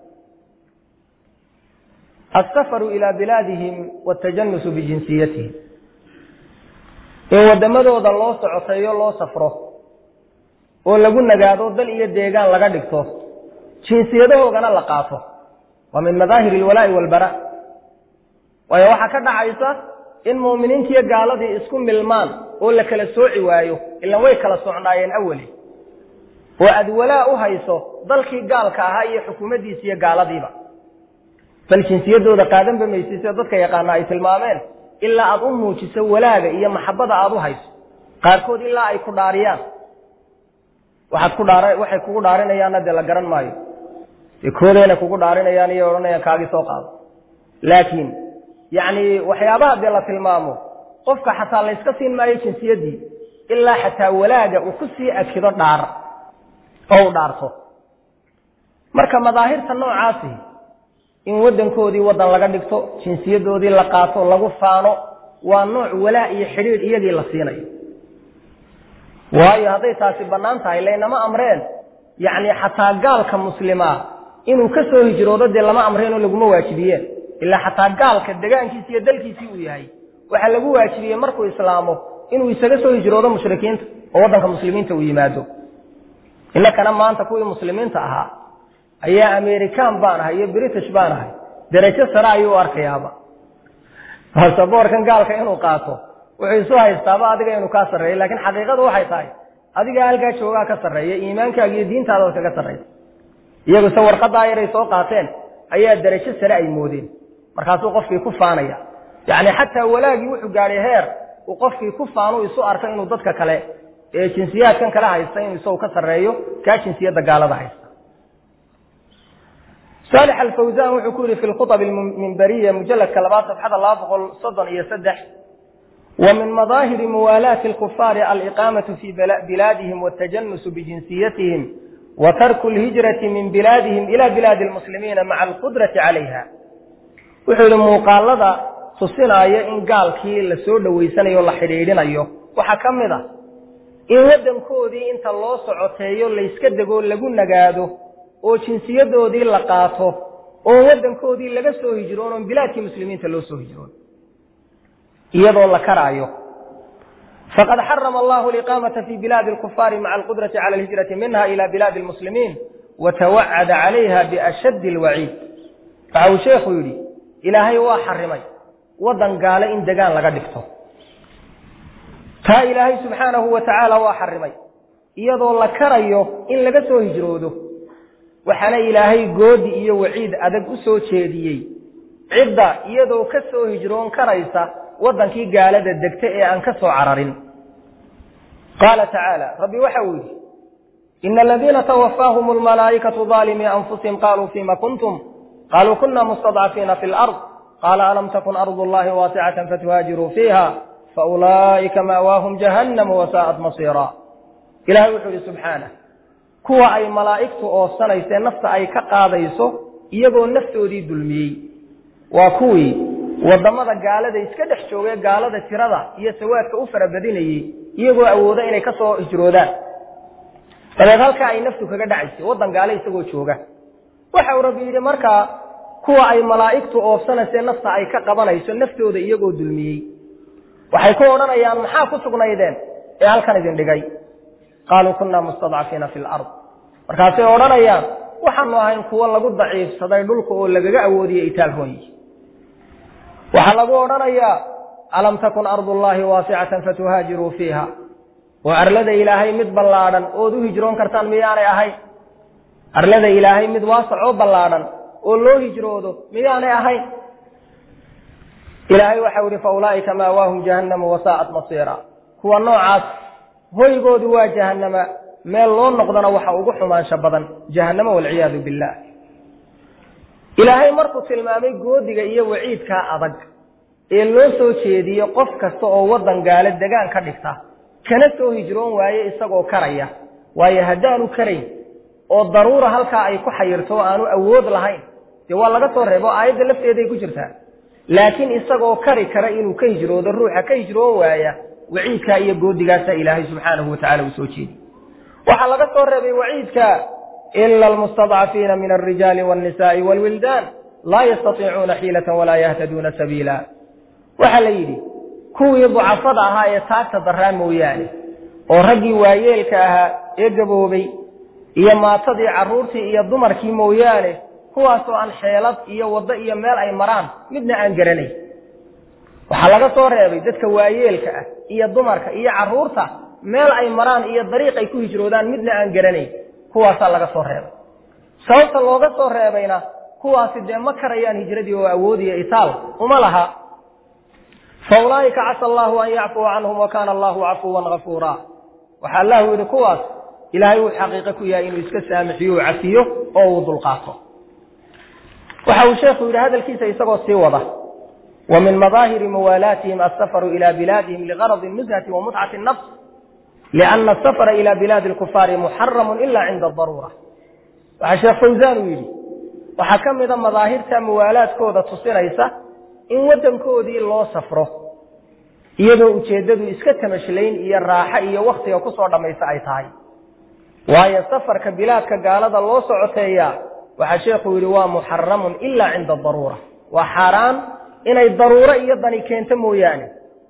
السفر إلى بلادهم والتجنس بجنسيتهم إن ودمدودا لو سocotay loo safro oo lagu nagaado dal iyo deegaan laga dhigto jinsiyadahoodana la qaato waa min madaahir alwalaa'i walbaraa way waxa ka dhacaysa in muuminiintii gaaladii isku milmaan oo la kala sooci waayo ila way kala socnaayeen awali oo ad walaa u hayso dalkii gaalka ahaa iyo xukuumadiisa iyo gaaladiiba bal jinsiyadooda qaadan ba meeysiisa dadka yaqaan ay tilmaameen illa aad u muujiso walaaga iyo maxabada aad u hayso qaarkood illa ay ku dhaariyaan waxaad ku dhaaray waxay kugu dhaarinayaan de la garan maayo ikoodeena kugu dhaarinayaan iyo oranayaan kaagi soo qaado laakiin yaani waxyaabaha de la tilmaamo qofka xataa la iska siin maayo jinsiyadii illa xataa walaaga uu ku sii akido dhaar oo dhaarto marka madaahirta noocaasi in wadankoodii wadan laga dhigto jinsiyadoodii la qaato lagu faano waa nooc walaa iyo xiriir iyagii la siinayo waayo haday taasi banaan tahay leynama amreen yaani xataa gaalka muslima inuu ka soo hijroodo de lama amreen oo lagu waajibiyeen illa xataa gaalka deegaankiisa iyo dalkiisa uu yahay waxa lagu waajibiyay markuu islaamo inuu isaga soo hijroodo mushrikiinta oo wadanka muslimiinta uu yimaado illa kana maanta kuwii muslimiinta ahaa ayaa American baan ahay iyo British baan ahay darajo sare ayuu arkayaaba passportkan gaalka inuu qaato wuxuu soo haystaaba adiga inuu ka sareeyo laakiin xaqiiqadu waxay tahay adiga halka jooga ka sareeyo iimaankaaga iyo diintaada oo ka sareeyo iyagu soo warqad ay soo qaateen ayaa darajo sare ay moodeen markaas uu qofkii ku faanaya yaani hatta walaagi wuxuu gaaray heer uu qofkii ku faano isu arka inuu dadka kale ee jinsiyaadkan kala haysta inuu soo ka sareeyo ka jinsiyada gaalada haysta صالح الفوزان وحكوري في الخطب المنبرية مجلد كلبات صفحة الله بقول صدن يسدح ومن مظاهر موالاة الكفار الإقامة في بلادهم والتجنس بجنسيتهم وترك الهجرة من بلادهم إلى بلاد المسلمين مع القدرة عليها وحول مقالة تصنع إن قال كي لسود ويسان يولا حريرين أيوه وحكم ذا إن ودن كودي إنت الله سعوتي يولا يسكدقوا لقون نقاده oo jinsiyadoodii la qaato oo wadankoodii laga soo hijroono bilaadkii muslimiinta loo soo hijroono iyadoo la karaayo faqad harrama Allahu al-iqamata fi bilad al-kuffar ma'a al-qudrati 'ala al-hijrati minha ila bilad al-muslimin وتوعد عليها بأشد الوعيد فهو شيخ يري إلهي وحرمي وضن قال إن دقان لقدكته تا إلهي سبحانه وتعالى وحرمي إيضا الله كريه إن لقسوه جروده وحنا إلهي قود إيو وعيد أدق أسو تشيديي عدة إيضا كسوه جرون كريسة وضن كي قال الدكتئ أن كسو عرر قال تعالى ربي وحوي إن الذين توفاهم الملائكة ظالمي أنفسهم قالوا فيما كنتم قالوا كنا مستضعفين في الأرض قال ألم تكن أرض الله واسعة فتهاجروا فيها فأولئك مأواهم جهنم وساءت مصيرا إلهي وحده سبحانه كوا أي ملائكة أو سنيسة نفس أي كقاضيسو إيقو نفسه دي دلمي وكوي وضمد قالة إسكدح شوية قالة ترضى يسوات كأفر بديني إيقو أوضا إني كسو إجرودان فلذلك أي نفسه كقدعيسي وضم قالة إسكو شوية وحاو ربي مركا كوا أي ملائكة أو سنيسة نفس أي كقاضيسو نفسه دي إيقو دلمي وحيكون أيام محاكو سقنايدين إيه هالكان إذن دقاي قالوا كنا مستضعفين في الأرض markaasay oranayaan waxaanu ahayn kuwa lagu daciifsaday dhulka oo lagaga awoodiyay itaalhooyi waxa lagu oranayaa alam takun ardullahi wasi'atan fatuhajiru fiha wa arlada ilaahay mid ballaadan oo u hijroon kartaan miyaanay ahay arlada ilaahay mid waasac oo ballaadan oo loo hijroodo miyaanay ahay ilaahay waxa uu fa ulaa'ika ma waahum jahannam wa sa'at masira kuwa noocaas hoygoodu waa jahannama meel loo noqdana waxa ugu xumaansha badan jahannama wal ciyaadu billah ilaahay markuu tilmaamay goodiga iyo waciidka adag ee loo soo jeediyo qof kasta oo wadan gaala degaan ka dhigta kana soo hijroon waaye isagoo karaya waaye hadaanu karay oo daruura halka ay ku xayirto aanu awood lahayn de waa laga soo reebo aayada lafteeda ay ku jirtaa laakiin isagoo kari kara inuu ka hijroodo ruuxa ka hijroon waaya waciidka iyo goodigaasa ilaahay subhanahu wa ta'ala uu soo jeediyo waxa laga soo reebay waciidka illa almustad'afina min ar-rijali wan-nisa'i wal-wildan la yastati'una hilatan wala yahtaduna sabila waxa la yiri kuwii ducafada ahaa ee taagta daraan mooyaane oo ragii waayeelka ahaa ee gaboobay iyo maatadii caruurtii iyo dumarkii mooyaane kuwaas oo aan xeelad iyo wada iyo meel ay maraan midna aan garanay waxa laga soo reebay dadka waayeelka ah iyo dumarka iyo caruurta meel ay maraan iyo dariiq ay ku hijroodaan midna aan garanay kuwaas laga soo reebay sababta looga soo reebayna kuwaas de ma karayaan hijradii oo awoodiyo itaal uma laha فأولئك عسى الله أن يعفو عنهم وكان الله عفوا غفورا waxa Allah yiri kuwaas ilaahay uu xaqiiqo ku yahay inuu iska saamaxiyo cafiyo oo uu dulqaato waxa uu sheekhu yiri hadalkiisa isagoo sii wada ومن مظاهر موالاتهم السفر إلى بلادهم لغرض النزهة ومتعة النفس لأن السفر إلى بلاد الكفار محرم إلا عند الضرورة وحشيخ فوزان يجي وحكم إذا مظاهر موالات كودة تصيريسة إن ودن كودي الله سفره يدو ujeedadu iska tamashlayn iyo raaxa iyo waqtiga ku soo dhamaysa ay tahay waayo safarka bilaadka gaalada loo socoteeya waxa sheekhu yiri waa muharram illa inda darura wa haram inay daruura iyo dani keento mooyaane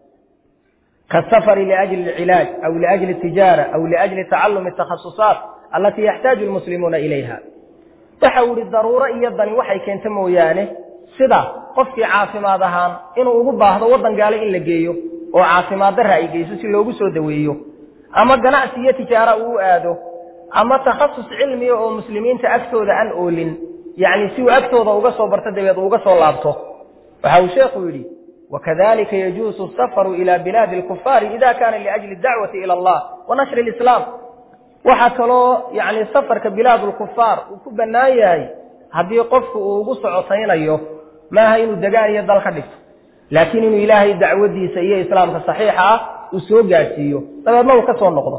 ka safar ila ajli al-ilaaj aw li ajli tijara aw li ajli ta'allum at-takhassusat allati yahtaju al-muslimuna ilayha waxa yiri daruura iyo dani waxay keento mooyaane sida qofkii caafimaad ahaan inuu ugu baahdo wadan gaala in la geeyo oo caafimaad darra ay geyso si loogu soo daweeyo ama ganacsi iyo tijaara uu aado ama takhassus cilmi oo muslimiinta agtooda aan oolin yaani si uu agtooda uga soo barto dabeed uga soo laabto waxa uu sheekhu yiri wakadalika yajuzu as-safaru ila bilad al-kuffar idha kana li ajli ad-da'wati ila Allah wa nashr al-islam waxa kaloo yaani safarka bilad al-kuffar uu ku banaan yahay hadii qofku uu ugu socotaynayo ma ha inuu dagaan iyo dal ka dhigto laakiin inuu ilaahay dacwadiisa iyo islaamka saxiixa ah uu soo gaarsiiyo dabeedna uu ka soo noqdo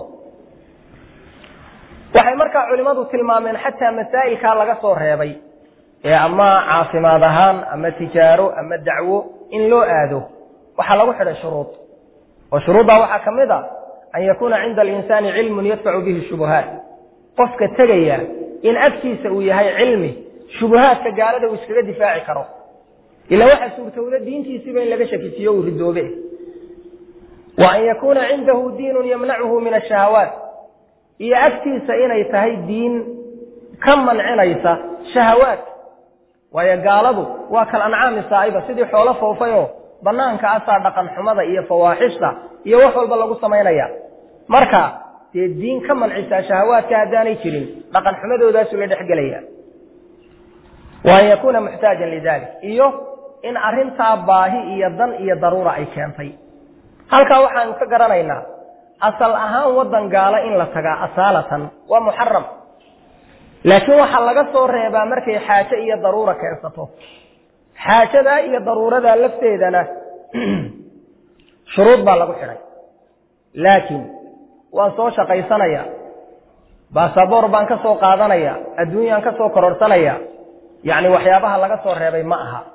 waxay markaa culimadu tilmaameen xataa masaa'ilka laga soo reebay ee ama caafimaad ahaan ama tijaaro ama dacwo in loo aado waxa lagu xidhay shuruud oo shuruuda waxa kamid ah an yakuna cinda al-insani ilmun yadfa'u bihi shubuhat qofka tagaya in agtiisa uu yahay cilmi shubuhaadka gaalada uu iskaga difaaci karo ila waxa suurtowda diintiisa in laga shakiyo uu ridoobe wa an yakuna indahu diinun yamna'uhu min ash-shahawat iyo agtiisa inay tahay diin ka mancinaysa shahawaad waayo gaaladu waa kal ancaami saa'iba sidii xoolo foofayoo bannaanka asaa dhaqan xumada iyo fawaaxishta iyo wax walba lagu samaynaya marka dee diin ka mancisaa shahawaadka haddaanay jirin dhaqan xumadoodaasuu la dhex gelaya wa an yakuuna muxtaajan lidalik iyo in arrintaa baahi iyo dan iyo daruura ay keentay halkaa waxaan ka garanaynaa asal ahaan waddan gaalo in la tagaa asaalatan waa muxaram laakiin waxaa laga soo reebaa markay xaaje iyo daruura keensato xaajadaa iyo daruuradaa lafteedana shuruud baa lagu xidhay laakiin waan soo shaqaysanaya baasaboor baan ka soo qaadanaya adduunyaan ka soo kororsanaya yacni waxyaabaha laga soo reebay ma aha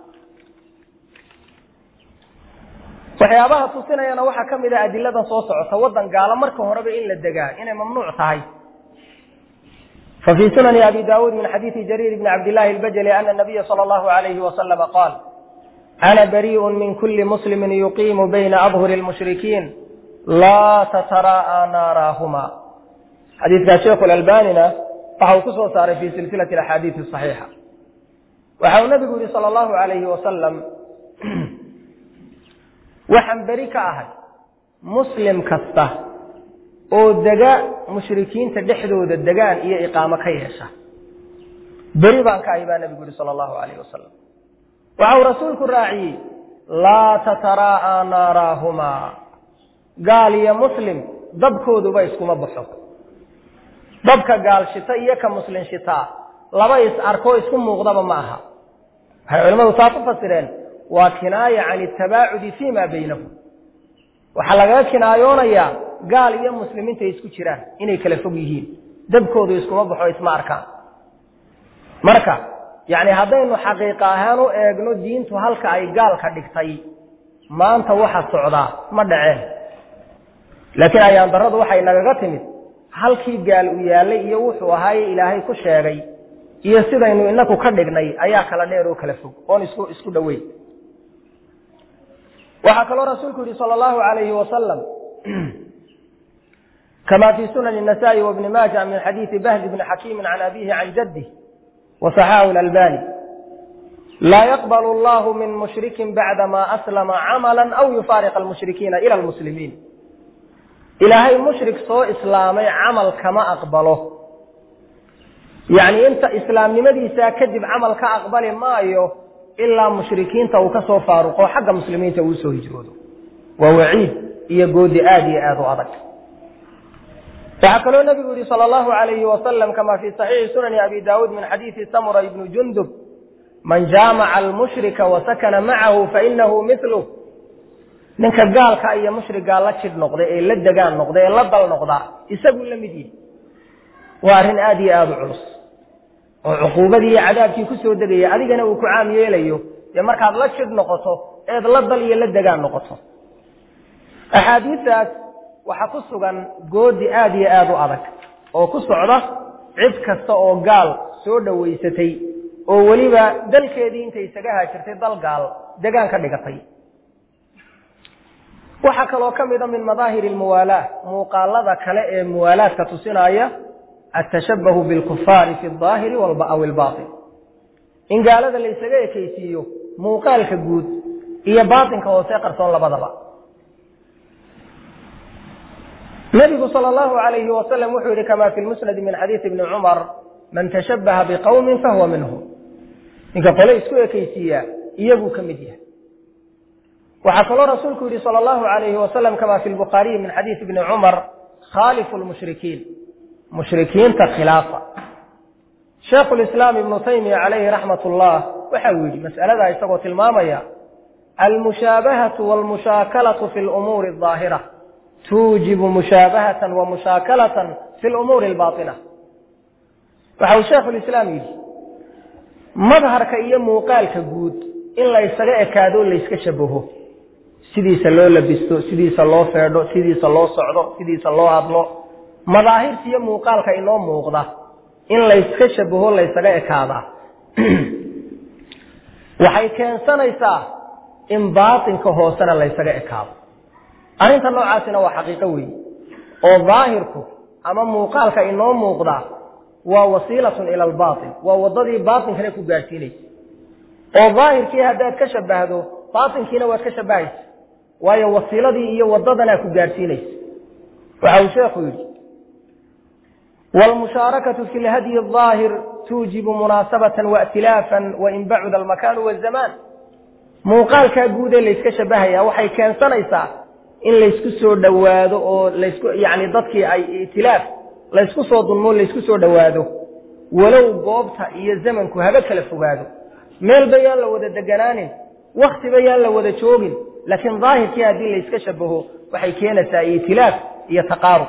waxyaabaha tusinayana waxaa ka mid ah adiladan soo socota waddan gaalo marka horeba in la degaa inay mamnuuc tahay ففي سنن أبي داود من حديث جرير بن عبد الله البجلي أن النبي صلى الله عليه وسلم قال أنا بريء من كل مسلم يقيم بين أظهر المشركين لا تتراءى ناراهما حديث الشيخ الألباني فهو كسو صار في سلسلة الأحاديث الصحيحة وحاو النبي صلى الله عليه وسلم وحن بريك أحد مسلم كسته oo daga mushrikiinta dhexdooda dagaan iyo iqaamo ka yeesha bari baan ka aybaa nabigu sallallahu alayhi wasallam waxa rasuulku raaci la tataraa narahuma gaal iyo muslim dabkooduba iskuma baxo dabka gaal shita iyo ka muslim shita laba is arko isku muuqdaba ma aha hay culimadu taa ku fasireen waa kinaaya aan tabaacudi fiima baynahum waxa laga kinaayoonaya gaal iyo muslimiinta isku jiraan inay kala fog yihiin dabkoodu iskuma baxo isma arkaan marka yaani hadaynu xaqiiqa ahaan u eegno diintu halka ay gaal ka dhigtay maanta waxa socda ma dhaceen laakiin ayaan daradu waxay nagaga timid halkii gaal u yaalay iyo wuxuu ahaay ilaahay ku sheegay iyo sidaynu inaku ka dhignay ayaa kala dheer oo kala fog oo isku isku dhaweey waxa kale rasuulku sallallahu alayhi wasallam كما في سنن النسائي وابن ماجه من حديث بهز بن حكيم عن أبيه عن جده وصححه الألباني لا يقبل الله من مشرك بعدما أسلم عملا أو يفارق المشركين إلى المسلمين إلى هاي مشرك سوء إسلامي عمل كما أقبله يعني أنت إسلام لماذا ساكذب عمل كأقبل ما أيه إلا مشركين توكسوا فارقوا حق مسلمين توسوا هجروده ووعيد يقود آدي آدو أضك فحكى النبي صلى الله عليه وسلم كما في صحيح سنن أبي داود من حديث سمرة بن جندب من جامع المشرك وسكن معه فإنه مثله ninka gaalka iyo mushriga la jid noqday ee la dagaan noqday ee la dal noqda isagu la mid yahay waarin aad iyo aad u culus oo cuquubadii iyo cadaabkii ku soo degay adigana uu ku caam yeelayo ee markaad la jid noqoto ee la dal iyo la dagaan noqoto ahadiisaas waxa ku sugan goodi aad iyo aad u adag oo ku socda cid kasta oo gaal soo dhaweysatay oo waliba dalkeedii intay isaga haajirtay dal gaal dagaan ka dhigatay waxa kaloo kamid ah min madaahir almuwalaah muuqaalada kale ee muwaalaadka tusinaya التشبه بالكفار في الظاهر والباطن والباطن إن قال هذا ليس جاي كيسيو موقال كجود هي باطن كوساقر صلى الله عليه النبي صلى الله عليه وسلم وحده كما في المسند من حديث ابن عمر من تشبه بقوم فهو منهم إن قال يسوي كيسيا يجو كمديه وحصل رسولك صلى الله عليه وسلم كما في البخاري من حديث ابن عمر خالف المشركين مشركين كخلافة شيخ الإسلام ابن تيمية عليه رحمة الله وحوي مسألة يسقط المامية المشابهة والمشاكلة في الأمور الظاهرة توجب مشابهة ومشاكلة في الأمور الباطنة وحوي شيخ الإسلام يجي مظهر كأي موقال كجود إلا يستغيء كادو اللي يسكشبهه سيدي سلو لبستو سيدي سلو فردو سيدي سلو صعدو سيدي سلو عضلو مظاهر سيا موقال كإنه موقضة إن لا يسكشبه لا يستغيء كادا وحي كان سنيسا إن باطن كهوسنا لا يستغيء كادا أنت نوعاتنا وحقيقوي أو ظاهركو أما موقال كإنه موقضة ووسيلة إلى الباطن ووضدي باطن كنا كجارتيني أو ظاهر كي هذا كشبه هذا باطن كنا وكشبه وهي وسيلة دي وضدنا كجارتيني وعوشاق يجي والمشاركة في الهدي الظاهر توجب مناسبة وائتلافا وإن بعد المكان والزمان موقال كجودة اللي كشبهها وحي كان سنيسا إن ليسكو سو دواادو أو ليسكو يعني ضدك أي ائتلاف ليسكو سو ضمون ليسكو سو دواادو ولو قوبتها إيا الزمن كهذا كالفقادو ميل بيان لو ذا دقنان وقت بيان لو ذا شوغن لكن ظاهر كي هذه اللي يسكشبه وحي كانت ائتلاف يتقارب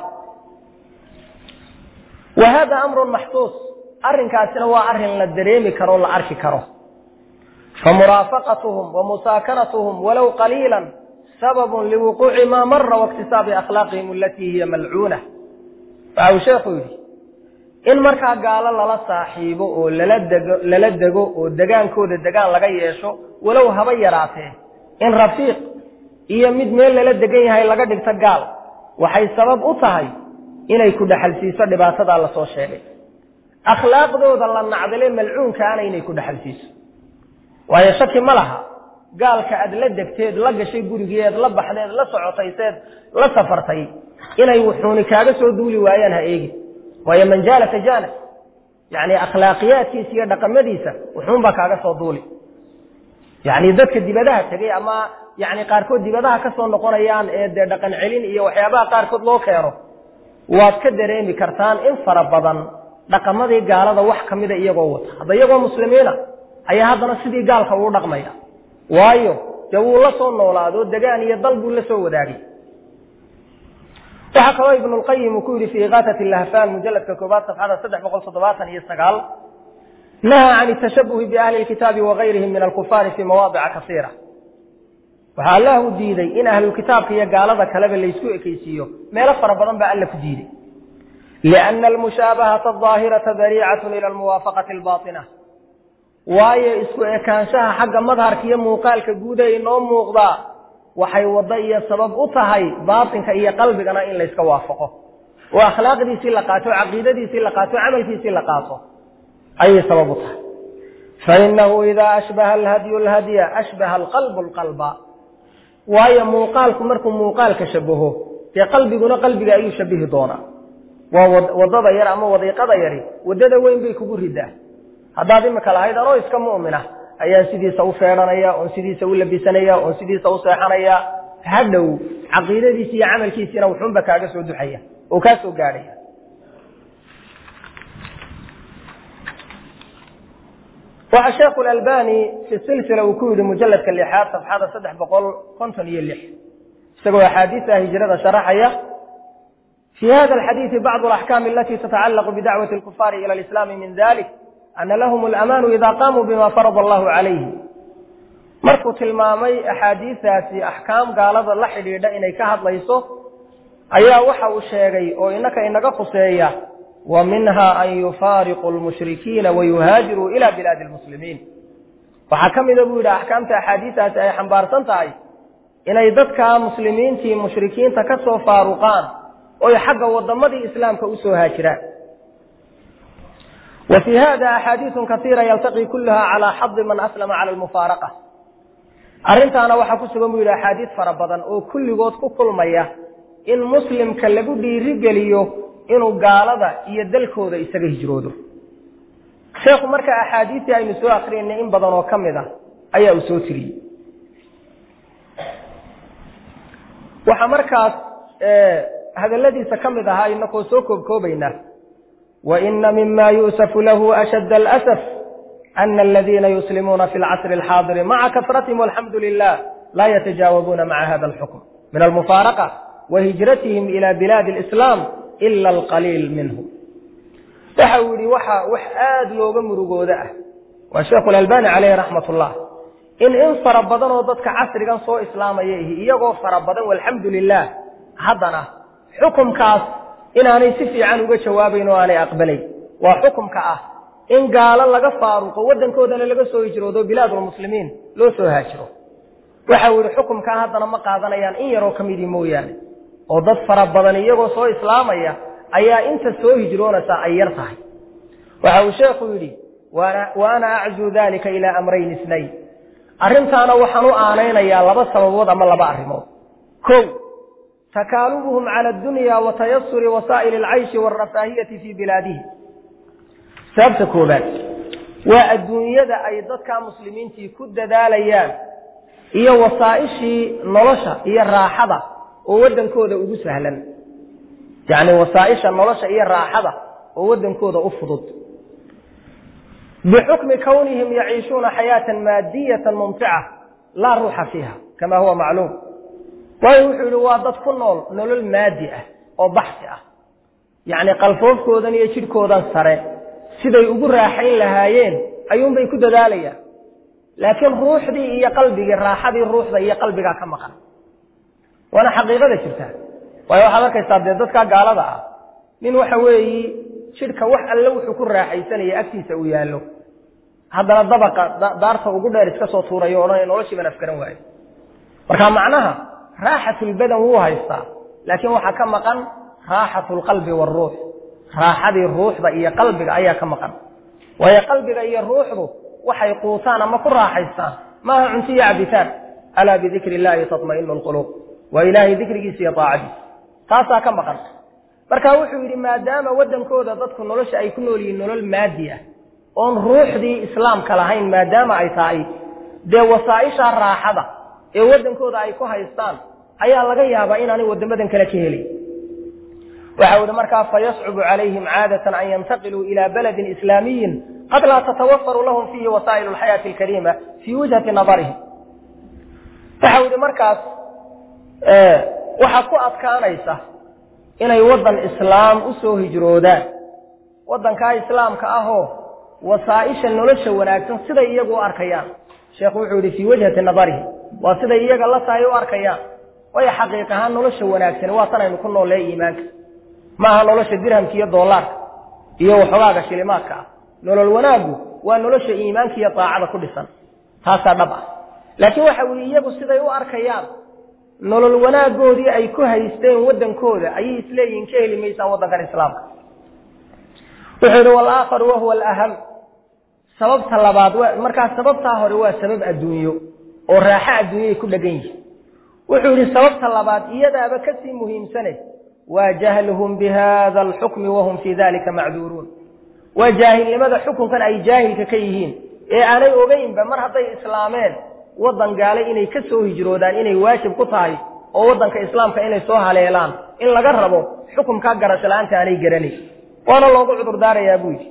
وهذا أمر محسوس أرن كاسنا هو أرن للدريم كرو لأرك كرو فمرافقتهم ومساكنتهم ولو قليلا سبب لوقوع ما مر واكتساب أخلاقهم التي هي ملعونة فأو شيخه إن مركا قال الله صاحبه وللدقو والدقان كود الدقان لغا يشو ولو هبيراته إن رفيق إيا مد ميل للدقين هاي لغا دقتا قال وحي سبب أطهي inay ku dhaxalsiiso dhibaatada la soo sheegay akhlaaqdooda la nacdalay malcuun kaana inay ku dhaxalsiiso waayo shaki ma laha gaalka aad la degteed la gashay gurigeed la baxdeed la socotayseed la safartay inay wuxuuni kaaga soo duuli waayaan ha eegi waayo man jaala tajana yani akhlaaqiyadkiisa iyo dhaqamadiisa wuxuun ba kaaga soo duuli yani dadka dibadaha tagay ama yani qaarkood dibadaha ka soo noqonayaan ee dhaqan celin iyo waxyaabaha qaarkood loo keeno waad ka dareemi kartaan in fara badan dhaqamadii gaalada wax kamida iyagoo wata hada iyagoo muslimiina ayaa hadana sidii gaalka uu dhaqmaya waayo jawu la soo noolaado dagaan iyo dalbu la soo wadaagay waxa kale ibn al-qayyim ku yiri fi ighathati al-lahfan mujalladka koobaad safxada saddex boqol toddobaatan iyo sagaal naha an tashabbuh bi ahli al-kitab wa ghayrihim min al-kuffar fi mawadi'a kathira waxa Allah diiday in ahlu kitaabka iyo gaalada kaleba la isku ekaysiyo meel fara badan ba Allah ku diiday لأن المشابهة الظاهرة ذريعة إلى الموافقة الباطنة واي اسكو ekaanshaha xagga madharka iyo muuqaalka guud ee inoo muuqda waxay wadaya sabab u tahay baatinka iyo qalbigana in la iska waafaqo oo akhlaaqdiisi la qaato aqeedadiisi la qaato amalkiisi la qaato ay sabab u tahay فإنه إذا أشبه الهدي الهدي أشبه القلب القلب waayo muuqaalku markuu muuqaalka shabaho ee qalbiguna qalbiga ayuu shabihi doona waa wadada yar ama wadiiqada yari wadada weyn bay kugu ridaa hadaad imka lahayd anoo iska muumina ayaa sidiisa u feeranaya oo sidiisa u labisanaya oo sidiisa u seexanaya hadhow aqeedadiisa iyo amalkiisina wuxuunba kaaga soo duxaya oo ka soo gaaraya وشيخ الألباني في السلسلة وكود مجلد كاللحاد صفحة صدح بقول كنتن يلح سقوا حديثة هجرة شرحية في هذا الحديث بعض الأحكام التي تتعلق بدعوة الكفار إلى الإسلام من ذلك أن لهم الأمان إذا قاموا بما فرض الله عليه مركو تلمامي أحاديثة في أحكام قال هذا الله حديد إنك هذا ليسو أيها وحا الشيغي وإنك إنك خصية ومنها أن يفارقوا المشركين ويهاجروا إلى بلاد المسلمين وحكم إذا بودا أحكامت أحاديثة أي حنبارسان تاي إن يددك مسلمين تي مشركين تكسوا فاروقان ويحقوا وضمد إسلام كأسوا هاجران وفي هذا أحاديث كثيرة يلتقي كلها على حظ من أسلم على المفارقة أرنت أنا وحكوس بمودا أحاديث فربضا وكل قوتك كل مياه إن مسلم كاللقو دي رجليو inuu gaalada iyo dalkooda isaga hijroodo sheekhu marka axaadiisi aynu soo aqreenay in badan oo kamid ah ayaa uu soo tiriyay waxa markaas ee hadaladiisa kamid ah inagoo soo koobkoobayna wa inna mimma yusafu lahu ashad al-asaf anna alladhina yuslimuna fi al-'asr al-hadir ma'a kathratihim walhamdulillah la yatajawazuna ma'a hadha al-hukm min al-mufaraqa wa hijratihim ila bilad al-islam إلا القليل منهم تحولي وحا وحاد لوغا مرغودا والشيخ الألباني عليه رحمة الله إن إن فربضان وضدك عصر كان سوء إسلام إيه إيغو فربضان والحمد لله حضنا حكم كاس إن أنا يسفي عنه جوابين وأنا أقبلي وحكم كأه إن قال الله فاروق ودن كودنا لغا سوء يجرودو بلاد المسلمين لو سوء هاجرو وحاول حكم كهذا ما قادنا يعني إن يرو كميدي موياني oo dad fara badan iyagoo soo islaamaya ayaa inta soo hijroonaysa ay yar tahay وحاو شيخ يري وأنا, وأنا أعزو ذلك إلى أمرين اثنين أرمتانا وحنو آنينا يا لبا سببوض أما لبا أرمو كو تكالبهم على الدنيا وتيسر وسائل العيش والرفاهية في بلاده سبت كوبات والدنيا دا أي ضدك مسلمين تي كد داليان إيا وسائشي نلشة إيا الراحة وودن كودا أبو سهلا يعني وسائش النلشة إيا الراحة وودن كودا أفضل بحكم كونهم يعيشون حياة مادية ممتعة لا روح فيها كما هو معلوم ويوحلوا ضد كل نول المادية أو بحثة يعني قلفوف كودن يشير كودن سري سيدا يقول راحين لهايين أيوم بيكود داليا لكن روح دي هي قلبي الراحة دي الروح دي هي قلبي كما قال وانا حقيقة دي شرتها ويوحى ذلك يستعد ضدك قال ضعا من وحوي شركة وح اللوح كل راحي سنة أكتي سويها له هذا الضبق دارته وقول له رسكة صوتورة يونا ينولش من أفكار واحد وكان معناها راحة البدن هو هيستا لكن وحا كما قال راحة القلب والروح راحة الروح هي قلبك أي كما قال وهي قلبك أي الروح وحي قوتان ما كل راحة يستا ما عنتي عبثان ألا بذكر الله تطمئن القلوب وإلهي ذكرك سيطاعدي تاسا كما قال marka wuxuu yiri maadaama wadankooda dadku nolosha ay ku nool yihiin nolol maadiya oon ruuxdii islaamka lahayn maadaama ay tahay de wasaaisha raaxada ee wadankooda ay ku haystaan ayaa laga yaabaa in aanay wadamadan kale ka helin waxa uu markaa fayas'ubu alayhim 'aadatan an yantaqilu ila baladin islamiyyin qad la tatawaffaru lahum fihi wasaa'il al-hayat al-karima fi wajhati nadarihim waxa uu markaas ee waxa ku adkaanaysa inay wadan islaam u soo hijroodaan wadanka islaamka ahoo wasaaisha nolosha wanaagsan sida iyagu u arkayaan sheekhu wuxuu yiri fi wajhati nadarihi waa sida iyaga la tahay u arkayaan way xaqiiqahan nolosha wanaagsan waa tan aynu ku noolee iimaanka maaha nolosha dirhamka iyo dollarka iyo waxoogaa shilimaadka nolol wanaagu waa nolosha iimaanka iyo taacada ku dhisan taasa dhab ah laakiin waxa uu iyagu sida ay u arkayaan nolol wanaagoodii ay ku haysteen wadankooda ay isleeyihiin ka helimaysan wadankan islaamka wuxuu wal aakhir wa huwa al aham sababta labaad marka sababta hore waa sabab adduunyo oo raaxa adduunyo ku dhagan yihiin wuxuu yiri sababta labaad iyadaaba ka sii muhiimsanay waa jahluhum bihadha al hukm wa hum fi dhalika ma'durun wa jahilnimada xukunkan ay jaahilka ka yihiin ee aanay ogeynba mar haday islaameen wadan gaale inay ka soo hijroodaan inay waajib ku tahay oo wadanka islaamka inay soo haleelaan in laga rabo xukunka garashalaanta aanay garanay waana loogu cudur daarayaa buuji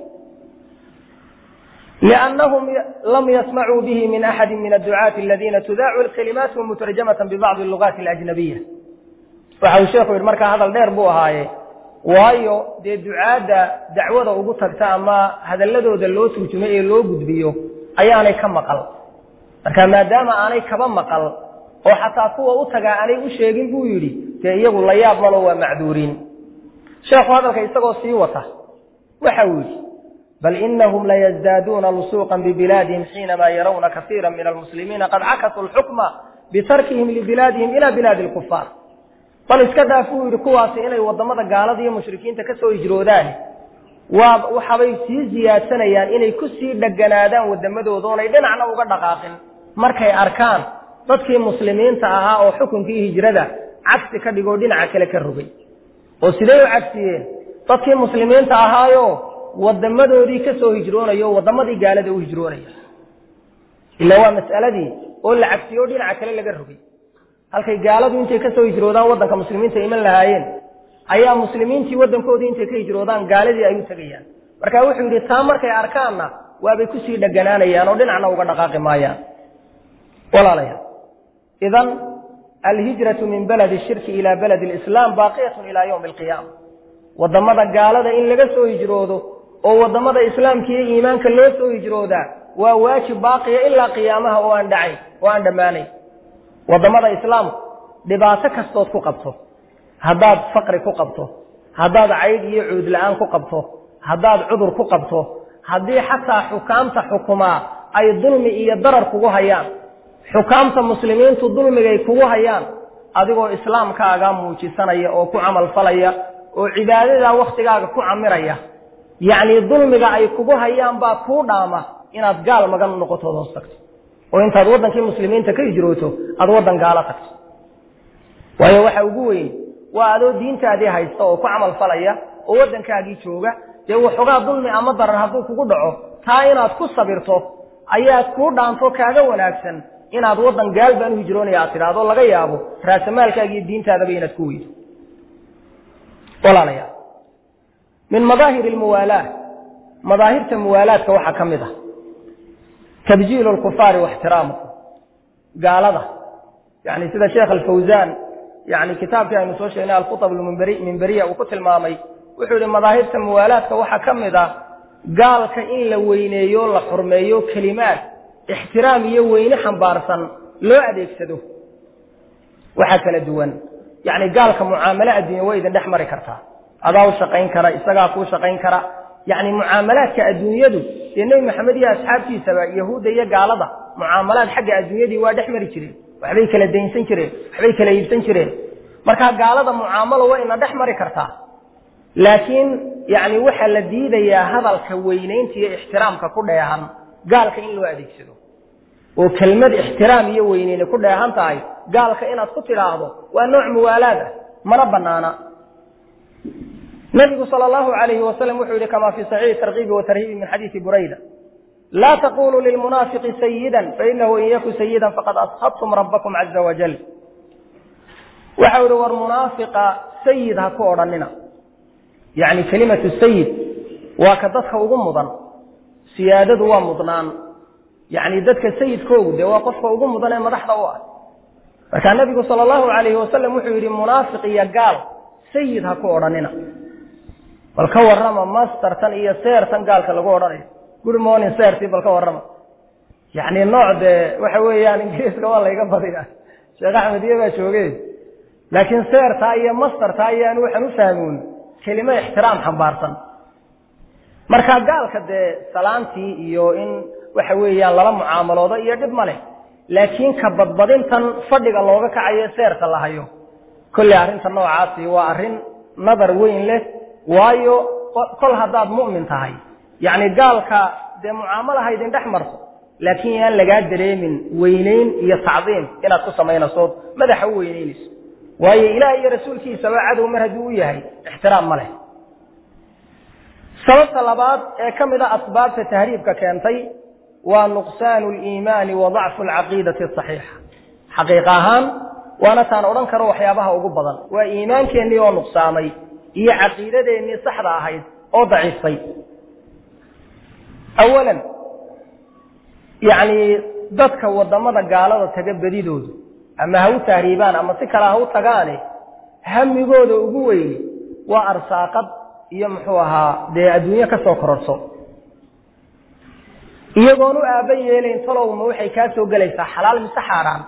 لأنهم لم يسمعوا به من أحد من الدعاة الذين تذاع الكلمات مترجمة ببعض اللغات الأجنبية فحاول الشيخ المركة هذا الدير بوهاي وايو دي دعاة دعوة وقتك تاما هذا الذي دلوت وجمعي لو قد بيو أياني كم مقال marka maadaama aanay kaba maqal oo xataa kuwa u taga aanay u sheegin buu yiri tii iyagu la yaab malo waa macduuriin sheekhu hadalka isagoo sii wata waxa uu yiri bal innahum la yazdaduna lusuqan bi biladihim hinama yarawna kaseeran min almuslimin qad akasu alhukma bitarkihim li biladihim ila bilad alkuffar bal iska daafuu yiri kuwaasi inay wadamada gaalada iyo mushrikiinta ka soo hijroodaan waa waxay sii ziyadsanayaan inay ku sii dhaganaadaan wadamadooda oo ay dhinacna uga dhaqaaqin markay arkaan dadkii muslimiinta ahaa oo xukunkii hijrada cagsi ka dhigo dhinaca kale ka rogay oo sidee u cagsiyeen dadkii muslimiinta ahaayo wadamadoodii ka soo hijroonayo wadamadii gaalada u hijroonaya illa waa mas'aladii oo la cagsiyo dhinaca kale laga rogay halkay gaaladu intay ka soo hijroodaan wadanka muslimiinta iman lahaayeen ayaa muslimiintii wadankoodii intay ka hijroodaan gaaladii ay u tagayaan marka wuxuu yiri taa markay arkaanna waabay ku sii dhaganaanayaan oo dhinacna uga dhaqaaqi maayaan walaalayaal idan alhijratu min balad ash-shirk ila balad al-islam baqiyatun ila yawm al-qiyamah wadamada gaalada in laga soo hijroodo oo wadamada islaamka iyo iimaanka loo soo hijrooda waa waajib baaqiya ila qiyaamaha oo aan dhacay oo aan dhamaanay wadamada islaamka dhibaato kastood ku qabto haddaad faqri ku qabto haddaad cayd iyo cuud la'aan ku qabto haddaad cudur ku qabto haddii xataa xukaamta xukumaa ay dulmi iyo darar kugu hayaan xukaamta muslimiintu dulmigay kugu hayaan adigoo islaamkaaga muujisanaya oo ku camal falaya oo cibaadada waqtigaaga ku camiraya yacni dulmiga ay kugu hayaan baa kuu dhaama inaad gaal magan noqotood hoos tagto oo intaad waddankii muslimiinta ka hijrooto aad waddan gaalo tagto waayo waxa ugu weyn waa adoo diintaadii haysta oo ku camal falaya oo waddankaagii jooga dee waxoogaa dulmi ama darar hadduu kugu dhaco taa inaad ku sabirto ayaad kuu dhaanto kaaga wanaagsan inaad waddan gaal baan u hijroonaya aad tidhaahdo laga yaabo raasamaalkaaga iyo diintaadaba inaad ku weydo walaalayaal min madaahir almuwaalaat madaahirta muwaalaadka waxaa ka mid ah tabjiilu alkufaari waxtiraamuhum gaalada yani sida sheekh alfawzan yani kitaabkii aynu soo sheegnay alkhutab alminbariya uu ku tilmaamay wuxuu yihi madaahirta muwaalaadka waxaa ka mid ah gaalka in la weyneeyo la xurmeeyo kelimaad ixtiraam iyo weyne xambaarsan loo adeegsado waxaa kala duwan yani gaalka mucaamalo adduunya way idin dhex mari kartaa adaa u shaqayn kara isagaa kuu shaqayn kara yani mucaamalaadka adduunyadu dee nebi maxamed iyo asxaabtiisaba yahuudda iyo gaalada mucaamalaad xagga adduunyadii waa dhex mari jireen waxbay kala daynsan jireen waxbay kala iibsan jireen markaa gaalada mucaamalo waa ina dhex mari kartaa laakiin yani waxaa la diidayaa hadalka weynaynta iyo ixtiraamka ku dheehan gaalka in loo adeegsado oo kelmad ixtiraam iyo weyneyne ku dheehan tahay gaalka inaad ku tidhaahdo waa nooc muwaalaad ah mana banaana nabigu sal allahu alayhi wasalam wuxuu yihi kama fi saxiixi tarkiibi watarhiibi min xadiisi burayda laa taquluu lilmunaafiqi sayidan fainahu in yaku sayidan faqad ashabtum rabbakum caza wajal waxau yihi war munaafiqa sayid ha ku odhanina yani kelimatu sayid waa ka dadka ugu mudan siyaadadu waa mudnaan yani dadka sayidkoogu dee waa qofka ugu mudan ee madaxda u ah markaa nabigu sal allahu alayhi wasalam wuxuu yihi munaafiq iyo gaal sayid ha ku odhanina bal ka warrama mastertan iyo seertan gaalka lagu odhanayo good morning seertii bal ka warrama yani nooc dee waxa weeyaan ingiriiska waa layga badiya sheekh axmed iyo baa jooge laakiin seertaa iyo mastertaa ayaan waxaan u fahmoon kelimo ixtiraam xambaarsan marka gaalka dee salaantii iyo in waxa weeyaan lala mucaamaloodo iyo dhib ma leh laakiin ka badbadintan fadhiga looga kacayo seerta la hayo kolley arrinta noocaasi waa arrin nadar weyn leh waayo kol haddaad mu'min tahay yacni gaalka dee mucaamalaha idin dhex marto laakiin yaan lagaa dareemin weynayn iyo tacdiim inaad ku samaynaysood madaxa u weynaynayso waayo ilaah iyo rasuulkiisaba cadow mar hadduu u yahay ixtiraam ma leh sababta labaad ee ka mid a asbaabta tahriibka keentay waa nuqsaanu aliimaani wa dacfu alcaqiidati asaxiixa xaqiiqa ahaan waana taan odhan karo waxyaabaha ugu badan waa iimaankeenii oo nuqsaamay iyo caqiidadeennii saxda ahayd oo daciiftay awalan yacni dadka waddamada gaalada taga bedidoodu ama ha u tahriibaan ama si kale ha u tagaane hamigooda ugu weyni waa arsaaqad iyo muxuu ahaa dee adduunyo ka soo kororso iyagoon u aaba yeelayn talowma waxay kaa soo gelaysaa xalaal mise xaaraan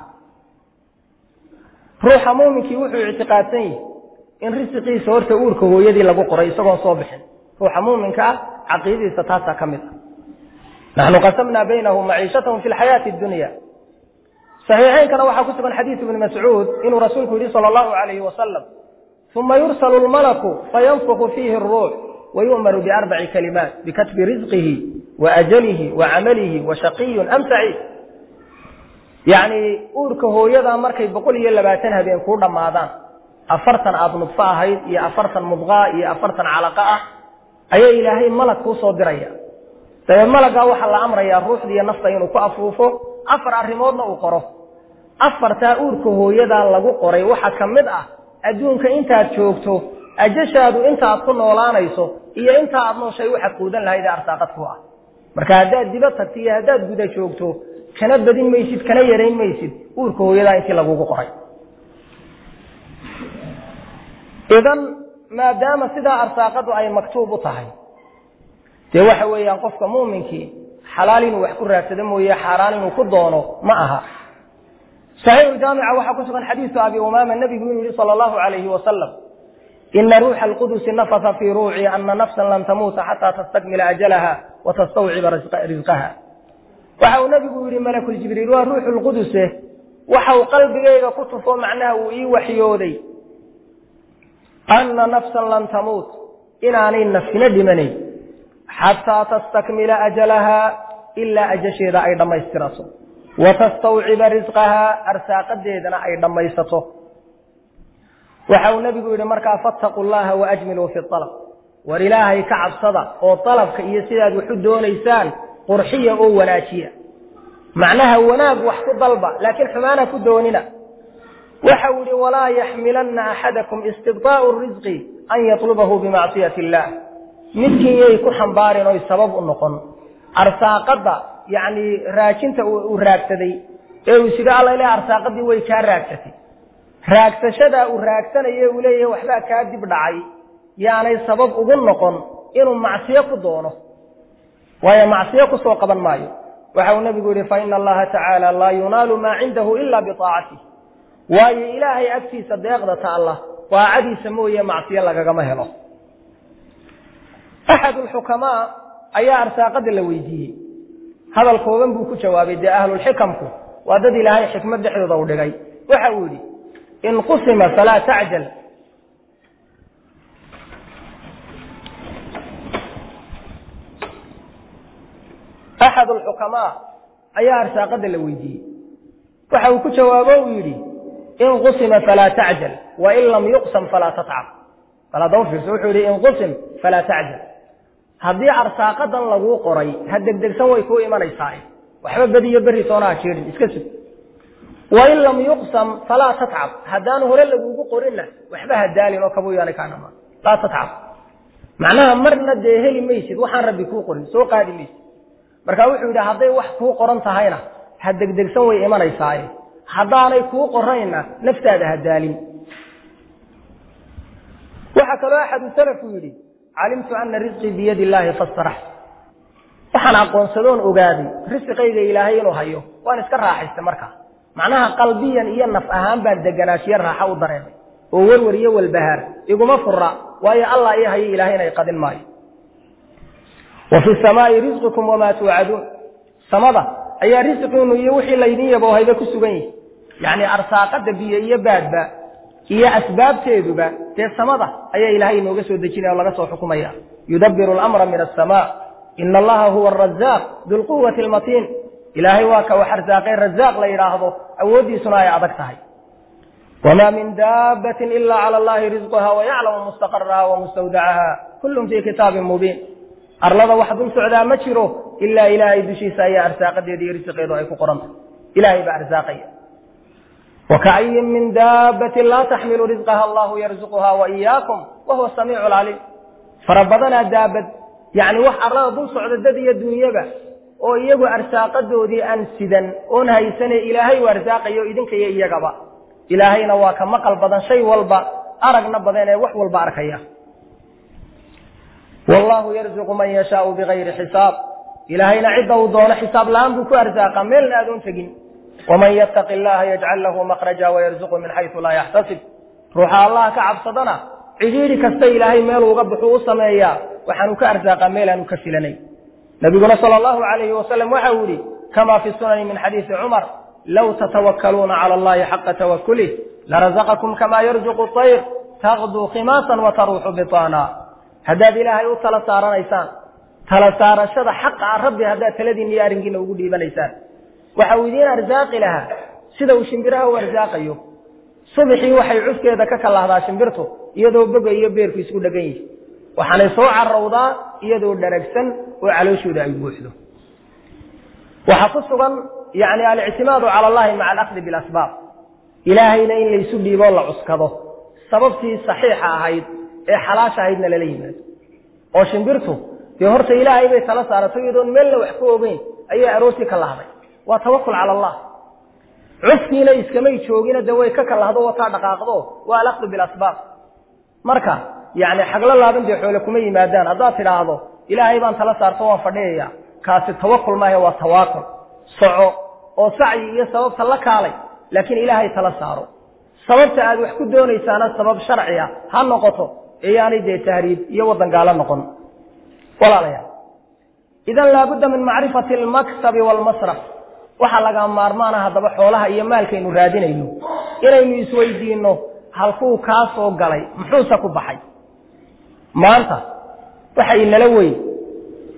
ruuxa muuminkii wuxuu ictiqaadsan yahay in risiqiisa horta uurka hooyadii lagu qoray isagoon soo bixin ruuxa muuminka ah caqiidadiisa taasaa ka mid ah naxnu qasamnaa baynahum maciishatahum fi lxayaati addunya saxiixaynkana waxaa ku sugan xadiisu ibni mascuud inuu rasuulku yidhi sala allahu alayhi wasalam uma yursalu lmalaku fayanfuku fiihi aruux wayu'maru biarbaci kalimaat bikatbi risqihi waajalihi wacamalihi washaqiyun am saciid yacni uurka hooyada markay boqol iyo labaatan habeen kuu dhammaadaan afartan aada nudfo ahayd iyo afartan mudqaa iyo afartan calaqa ah ayaa ilaahay malag kuu soo diraya dabeed malaggaa waxaa la amrayaa ruuxda iyo nafta inuu ku afuufo afar arrimoodna uu qoro afartaa uurka hooyadaa lagu qoray waxaa ka mid ah adduunka intaad joogto ajashaadu intaaad ku noolaanayso iyo inta aad nooshay waxaad quudan lahayd ee arsaaqad ku ah marka haddaad diba tagto iyo haddaad guda joogto kana badin maysid kana yarayn maysid uurka hooyadaa intii lagugu qoray idan maadaama sidaa arsaaqadu ay maktuub u tahay dee waxa weeyaan qofka muuminkii xalaal inuu wax ku raadsado mooye xaaraan inuu ku doono ma aha saxiixu jaamica waxaa ku sugan xadiisu abi umaama nebigu inuu yihi sala allahu alayhi wasalam ina ruuxa alqudusi nafasa fii ruuci ana nafsan lan tamuuta xataa tastakmila ajalaha wa tastawciba risqaha waxa uu nebigu yidhi malakuljibriil waa ruuxu lquduse waxa uu qalbigayga ku tufo macnaha uu ii waxyooday ana nafsan lan tamuut inaanay nafsina dhimanayn حتى تستكمل أجلها إلا أجشيدا أيضا ما يسترسو وتستوعب رزقها أرساق ديدنا أيضا ما يستطو وحاول نبي يقول مركا فاتقوا الله وأجملوا في الطلب ولله كعب صدى وطلب كيسيد وحدون إنسان قرحية أو وناشية معناها وناق وحكو ضلبة لكن حمانا كدوننا وحاول ولا يحملن أحدكم استبطاء الرزق أن يطلبه بمعصية الله مثل يكون حنبارين ويسبب النقن أرساقضة يعني راكنت وراكتدي إيه سيدا الله إليه أرساقضي ويكار راكتدي راكتشدا وراكتنا يوليه وحبا كادي بدعي يعني سبب أقول نقن إنه معصية كدونه وهي معصية كسوق بن مايو وحاول النبي يقول فإن الله تعالى لا ينال ما عنده إلا بطاعته وهي إلهي أكسي صديقة الله وعدي سموه معصية لك كما هلو أحد الحكماء أي أرساقد اللويدي هذا القوم بوكو جوابي دي أهل الحكم وادد إلهي حكمة دحر ضوء وحاولي إن قسم فلا تعجل أحد الحكماء أي أرساقد اللويدي وحاولي جوابه ويري إن قسم فلا تعجل وإن لم يقسم فلا تتعب فلا دوفر سوحوري إن قسم فلا تعجل هذه أرساقدا لغو قري هدك دكسان way ku imanaysaa waxba badiyo bari toona jeerin iska sib وإن لم يقسم فلا تتعب hadaan hore lagu qorina waxba hadaalin oo kabo yaanay kana ma la tatcab macnaha marna de heli maysid waxaan rabbi ku qorin soo qaadi maysid marka wuxuu yiraahdaa haday wax ku qoran tahayna hadek degsan way imanaysaa hadaanay ku qorayna naftaada hadaalin waxa kale ahad salaf yiri علمت أن رزقي بيد الله فاسترحت وحنا قنصدون أقادي رزقي إلهي نهيه وأنا اسكر راح استمرك معناها قلبيا إيا نفعهان بعد دقناشي راح أوضرين وورور يو البهار يقوم أفرع ويا الله إيها إلهينا يقدم ماي وفي السماء رزقكم وما توعدون سمضة أي رزقكم يوحي اللينية بوهيدا كسبين يعني أرساقات بيئية باد با هي أسباب تيدوبا تي السماء أي إلهي نوغسو دجيني الله غسو حكوميا يدبر الأمر من السماء إن الله هو الرزاق ذو القوة المتين إلهي واكا وحرزاقين رزاق لا يراهضه أودي صناعي عبكتهي وما من دابة إلا على الله رزقها ويعلم مستقرها ومستودعها كلهم في كتاب مبين أرلض وحد سعدا مجره إلا إلهي دشي سايا أرزاق دي رزقه ضعيف قرمت إلهي بأرزاقيا وكأي من دابة لا تحمل رزقها الله يرزقها وإياكم وهو السميع العليم فربنا دابة يعني وح الله ضل صعد الدنيا الدنيا به ويجو أرزاق دودي أنسدا أنهي سنة إلهي وأرزاق يؤيدن كي يجبا إلهي نواك مقل بدن شيء والبا أرقنا بدن وح والباركية والله يرزق من يشاء بغير حساب إلهي نعده دون حساب لام بكو أرزاق ملنا دون تجين ومن يتق الله يجعل له مخرجا ويرزقه من حيث لا يحتسب روح الله كعب صدنا عجيري كستي إلهي ميل وقبحوا السمايا وحنوك أرزاق ميلا نكسلني نبينا صلى الله عليه وسلم وحولي كما في السنن من حديث عمر لو تتوكلون على الله حق توكله لرزقكم كما يرزق الطير تغدو خماسا وتروح بطانا هداد إلهي وطل سارا نيسان تل سارا شد حق عن ربي هداد تلدي نيارنجين وقودي بنيسان وحاولين أرزاق لها سيدو شنبرها وارزاقيه صبحي وحي عسك إذا كك الله هذا شنبرته يدو بقى يبير في سكود جيش وحنا صوع الروضاء يدو درجسن وعلى شو ده يبوحده وحفظا يعني الاعتماد على الله مع الأخذ بالأسباب إلهي لين يسدي والله عسكده سببتي صحيحة هيد حلاشة هيدنا لليمات وشنبرته في هرت إلهي بيت ثلاثة على سيدون مل وحكوه بين أي أروسك الله هذا وتوكل على الله عسكي ليس كما يشوقين دوي كك الله هذا وطاع دقاقه والأخذ بالأسباب مركا يعني حق الله بندي حولكم أي مادان هذا تراهضه إلهي بان ثلاثة أرطوان فردية كاس التوكل ما هو التواكل صعو أو سعي يسبب لك علي لكن إلهي ثلاثة أرو سببت هذا وحكو دوني سنة سبب شرعية هل نقطه يعني دي تهريب يوضن قال نقن ولا لا يعني. إذن لابد من معرفة المكسب والمصرف وحلقا مارمانا هذا بحولها إيا مالك إنو رادين إيو إنو يسويدي إنو هلكو كاسو قلي محوسكو بحي ما أنت بحي إن لوي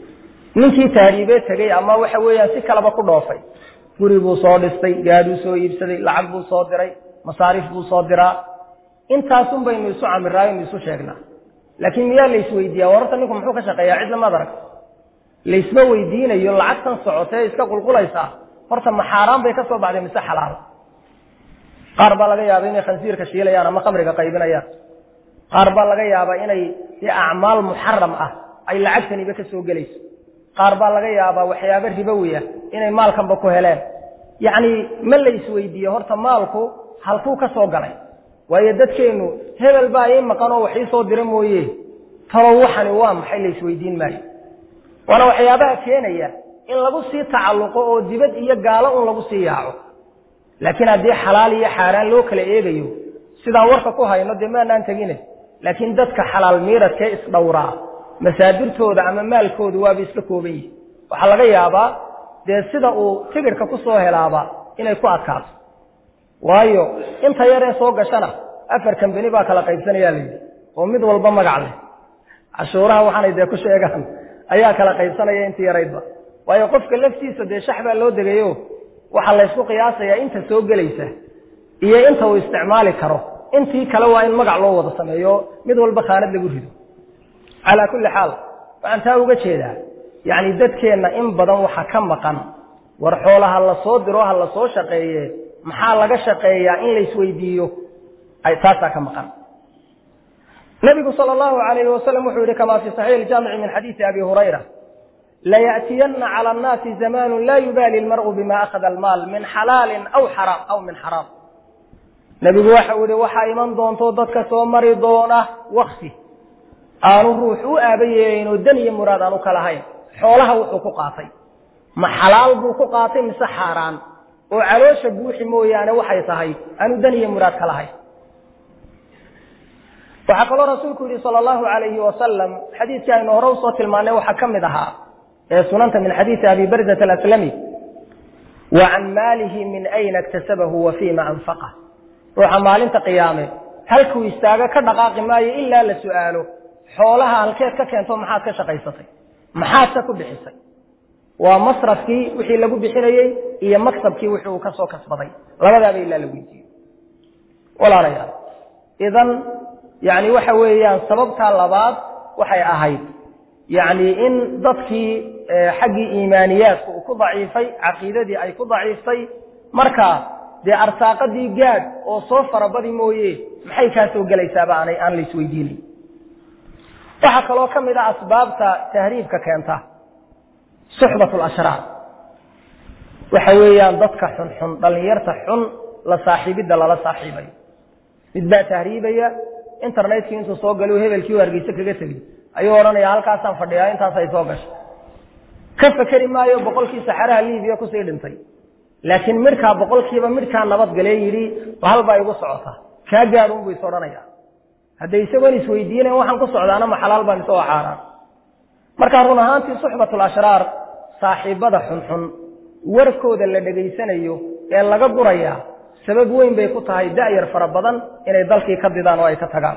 ninkii taariibee tagay ama waxa weeyaan si kalaba ku dhoofay guri buu soo dhistay gaaduu soo iibsaday lacag buu soo diray masaariif buu soo diraa intaasun baynu isu camiraayo isu sheegnaa laakiin miyaa la isweydiiyaa wararta ninku muxuu ka shaqeeyaa cid lama arag la isma weydiinayo lacagtan socotee iska qulqulaysaa horta ma xaaraan bay ka soo baxday mise xalaal qaar baa laga yaabaa inay khansiirka shiilayaan ama khamriga qaybinayaan qaar baa laga yaabaa inay si acmaal muxaram ah ay lacagtaniba ka soo gelayso qaar baa laga yaabaa waxyaabo ribowi ah inay maalkanba ku heleen yacni ma la isweydiiyo horta maalku halkuu ka soo galay waayo dadkeenu hebel baa ii maqan oo wax ii soo dira mooye talow waxani waa maxay la isweydiin maayo waana waxyaabaha keenaya in lagu sii tacalluqo oo dibad iyo gaalo un lagu sii yaaco laakiin haddii xalaal iyo xaaraan loo kala eegayo sidaan warka ku hayno dee maanaan tegine laakiin dadka xalaal miiradkee isdhowraa masaadirtooda ama maalkoodu waaba iska kooban yihin waxaa laga yaabaa dee sida uu tigirhka ku soo helaaba inay ku adkaato waayo inta yaree soo gashana afar kambani baa kala qaybsanayaa layidhi oo mid walba magac leh cashuuraha waxaanay dee ku sheegaan ayaa kala qaybsanaya intii yaraydba waayo qofka laftiisa dee shax baa loo degayo waxaa laysku qiyaasayaa inta soo gelaysa iyo inta uu isticmaali karo intii kale waa in magac loo wada sameeyo mid walba khaanad lagu rido calaa kulli xaal waxaan taa uga jeedaa yacni dadkeenna in badan waxa ka maqan war xoolaha la soo diro ha la soo shaqeeye maxaa laga shaqeeyaa in la isweydiiyo ay taasaa ka maqan nabigu sala allahu calayhi wasalam wuxuu yidhi kamaa fii saxiix iljaamici min xadiisi abi hurayra layaأtiyanna cala annaasi zamaanu laa yubaali almar'u bima akhada almaal min xalaalin aw xaraam aw min xaraam nebigu waxa uu yihi waxaa iman doonto dadka soo mari doona wakti aanu ruux u aaba yeelayn oo dan iyo muraad aan u kala hayn xoolaha wuxuu ku qaatay ma xalaal buu ku qaatay mise xaaraan oo caloosha buuxi mooyaane waxay tahay aanu dan iyo muraad kala hayn waxaa kaloo rasuulku yidhi sala allahu calayhi wasalam xadiidkii aynu hore usoo tilmaannay waxaa ka mid ahaa ee sunanta min xadiisi abi barzat alaslami wa can maalihi min ayna iktasabahu wa fiima anfaqah ruuxa maalinta qiyaame halkuu istaaga ka dhaqaaqi maayo ilaa la su'aalo xoolaha halkeed ka keento maxaad ka shaqaysatay maxaadse ku bixisay waa masrafkii wixii lagu bixinayey iyo maksabkii wixii uu ka soo kasbaday labadaaba ilaa la weydiiyo walaalayaal idan yani waxa weeyaan sababtaa labaad waxay ahayd yani in dadkii xaggii iimaaniyaadku uu ku daciifay caqiidadii ay ku daciiftay markaa dee arsaaqadii gaadh oo soo farabadi mooye maxay kaa soo gelaysaaba aanay aan la isweydiinin waxaa kaloo ka mid ah asbaabta tahriibka keenta suxbat alashraar waxa weeyaan dadka xunxun dhallinyarta xun la saaxiibidda lala saaxiibayo mid baa tahriibaya internetkii intuu soo galo hebelkii u hargeysa kaga tegey ayuu odhanaya halkaasaan fadhiyaa intaasay soo gashay ka fekeri maayo boqolkii saxaraha libiya kusii dhintay laakiin midhkaa boqolkiiba midhkaa nabadgalee yidhi hal baa igu socota kaa gaadhuun buu is odhanaya hadday isagoon isweydiinayn waxaan ku socdaana ma xalaal baa mise waa xaaraan markaa run ahaantii suxbatul ashraar saaxiibada xunxun warkooda la dhegaysanayo ee laga gurayaa sabab weyn bay ku tahay da'yar fara badan inay dalkii ka didaan oo ay ka tagaan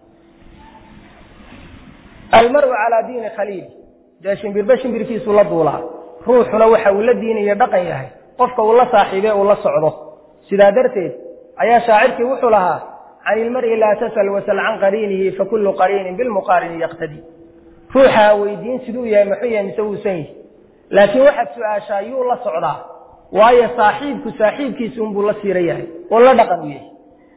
almaru calaa diini khaliil dee shimbirba shimbirkiisu la duulaa ruuxuna waxa uu la diin iyo dhaqan yahay qofka uu la saaxiibee uu la socdo sidaa darteed ayaa shaacirkii wuxuu lahaa can ilmar'i laa tasal wasal can qariinihi fakullu qariinin bilmuqaarini yaqtadi ruuxa weydiin siduu yahay muxuu yahay mise wuusan yihi laakiin waxaad su-aashaa yuu la socdaa waayo saaxiibku saaxiibkiisa unbuu la siira yahay oo la dhaqan u yahay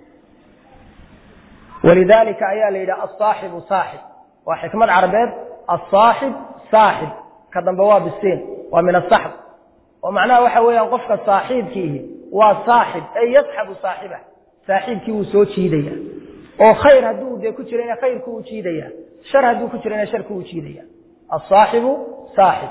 walidaalika ayaa la yidhi asaaxibu saaxib waa xikmad carabeed asaaxib saaxib ka dambe waa bisiin waa min asaxb oo macnaha waxa weeyaan qofka saaxiibkiihi waa saaxib ay yasxabu saaxibah saaxiibkii wuu soo jiidaya oo khayr hadduu dee ku jirayna khayrku u jiidaya shar hadduu ku jirayna sharku u jiidaya asaaxibu saaxib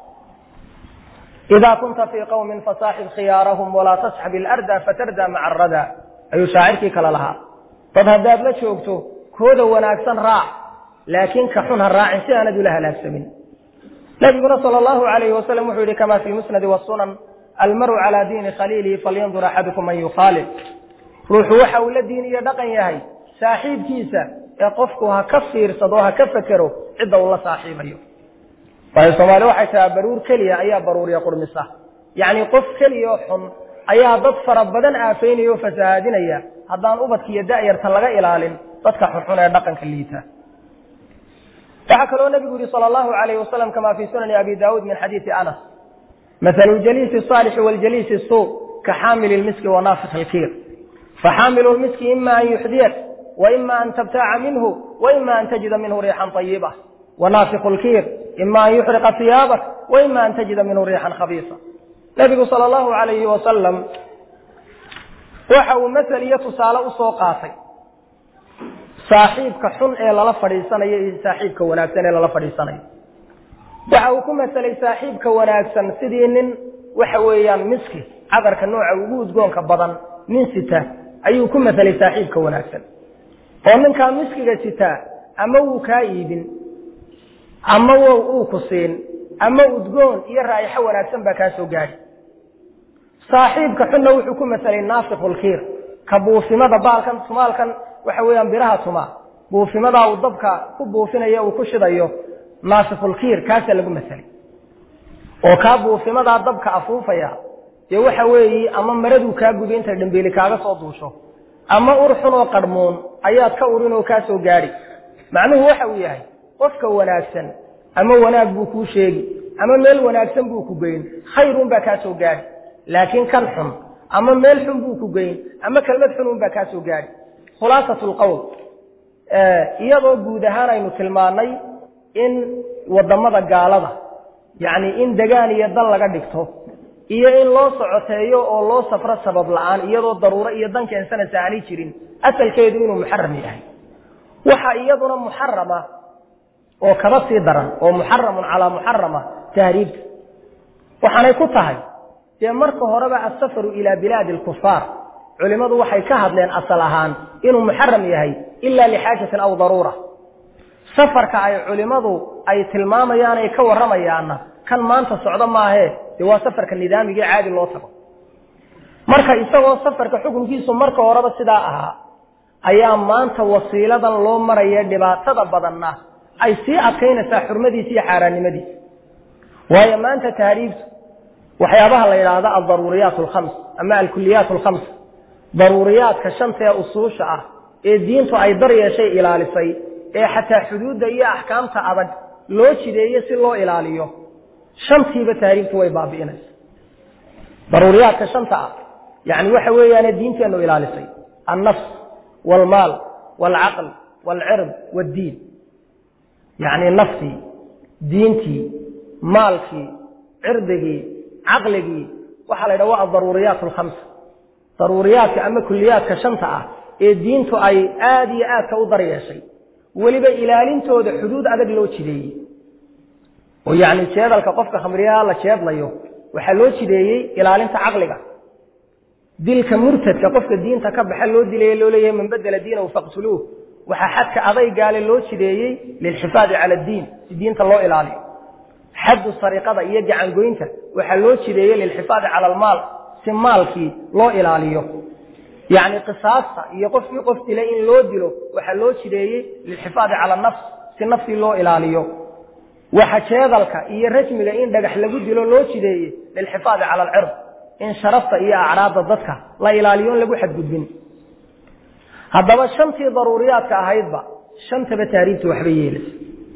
إذا كنت في قوم فصاحب خيارهم ولا تصحب الأردى فتردى مع الردى أي شاعرك كلا لها طب هداد لا شوكته كودا وناكسن راع لكن كحنها الراعي سياند لها لاكسمين نبينا صلى الله عليه وسلم وحده كما في مسند والسنن المرء على دين خليله فلينظر أحدكم من يخالف روح وحول الدين يدقن يهي صاحب كيسا يقفكها كفير صدوها كفكروا عد الله صاحب أيوه فالصومالي waxay taa baruur kaliya ayaa baruuriya qurmisa yaani qof kaliya xun ayaa dad fara badan aafeeniyo fasaadinaya hadaan ubadkiyo daayarta laga ilaalin dadka xun ee dhaqanka liita waxa kale oo nabigu sallallahu alayhi wasallam kama fi sunan abi daud min hadith anas مثل الجليس الصالح والجليس السوء كحامل المسك ونافخ الكير فحامل المسك إما أن يحذيك وإما أن تبتاع منه وإما أن تجد منه ريحا طيبة ونافخ الكير إما أن يحرق ثيابك وإما أن تجد منه ريحا خبيثة نبي صلى الله عليه وسلم وحو مثل يتصال أسوقاتي صاحبك حن إلى لفريساني صاحبك وناكسن إلى لفريساني waxa uu ku masalay saaxiibka wanaagsan sidii nin waxa weeyaan miski cadarka nooca ugu udgoonka badan nin sita ayuu ku masalay saaxiibka wanaagsan oo ninka miskiga sita ama uu ka iibin ama uu ku siin ama udgoon iyo raayaxo wanaagsan ba ka soo gaari saaxiibka xunna wuxuu ku masalay naafiqul khiir ka buufimada baalkan Soomaalkan waxa weeyaan biraha tuma buufimada uu dabka ku buufinayo uu ku shidayo ناصف الكير كاس lagu masalay oo ka buufimada dabka afuufaya ee waxa weeyi ama maradu ka gudeynta dambeeli kaaga soo duusho ama urxun oo qarmoon ayaad ka urin oo ka soo gaari macnuhu waxa uu yahay qofka wanaagsan ama wanaag buu ku sheegi ama meel wanaagsan buu ku geyn khayrun ba ka soo gaari laakiin kan xun ama meel xun buu ku geyn ama kalmad xun ba ka soo gaari khulaasatul qawl ee iyadoo guud ahaan aynu tilmaanay in wadamada gaalada yaani in dagaan iyo dal laga dhigto iyo in loo socoteeyo oo loo safro sabab la'aan iyadoo daruuro iyo danka insana saali jirin asalkeedu inuu muharram yahay waxa iyaduna muharrama oo kaba sii daran oo muharramun ala muharrama tahriib waxaanay ku tahay ee marka horeba asafaru ila bilad al-kuffar culimadu waxay ka hadleen asal ahaan inuu muharram yahay illa li haajatin aw daruura safarka ay culimadu ay tilmaamayaan ay ka waramayaan kan maanta socdo maahe ee waa safarka nidaamiga caadi loo tago marka isagoo safarka xukunkiisu marka horeba sidaa ahaa ayaa maanta wasiiladan loo maraya dhibaatada badanna ay sii adkeynaysaa xurmadiisa iyo xaaraannimadiisa waayo maanta taariif waxyaabaha la yiraahdo ad-daruriyaat al-khams ama al-kulliyat al-khams daruriyaadka shanta ee usuusha ah ee diintu ay dar yeeshay ilaalisay ee xataa xuduudda iyo ahkaamta adag loo jideeyo si loo ilaaliyo shantiiba taariikhtu way baabi'inaysaa daruriyaadka shanta ah yaani waxa weeyaan diinteenu ilaalisay an-nafs wal maal wal aql wal ird wad diin yaani nafsi diinti maalki irdigi aqligi waxa la yiraahdaa daruriyaat al-khams daruriyaadka ama kulliyaadka shanta ah ee diintu ay aad iyo aad ka u daryeeshay waliba ilaalintooda xuduud adag loo jideeyay oo yaani jeedalka qofka khamriyaha la jeedlayo waxa loo jideeyay ilaalinta aqliga dilka murtadka qofka diinta ka baxay loo dileeyay loo leeyahay man badala diinahu faqtuluhu waxa xadka aday gaale loo jideeyay lil xifaad ala diin diinta loo ilaaliyo xaddu sariqada iyo gacan goynta waxa loo jideeyay lil xifaad ala al maal si maalki loo ilaaliyo يعني قصاصة يقف يقف إلى إن لو دلو وحلو شديه للحفاظ على النفس في النفس لو إلاليو وحشيذلك إيه رسم إن دقح لقو دلو لو شديه للحفاظ على العرض إن شرفت إيه أعراض الضدك لا إلاليون لقو حد قدبين هذا الشمسي ضروريات كأهيض الشمس بتاريخ وحبي يلس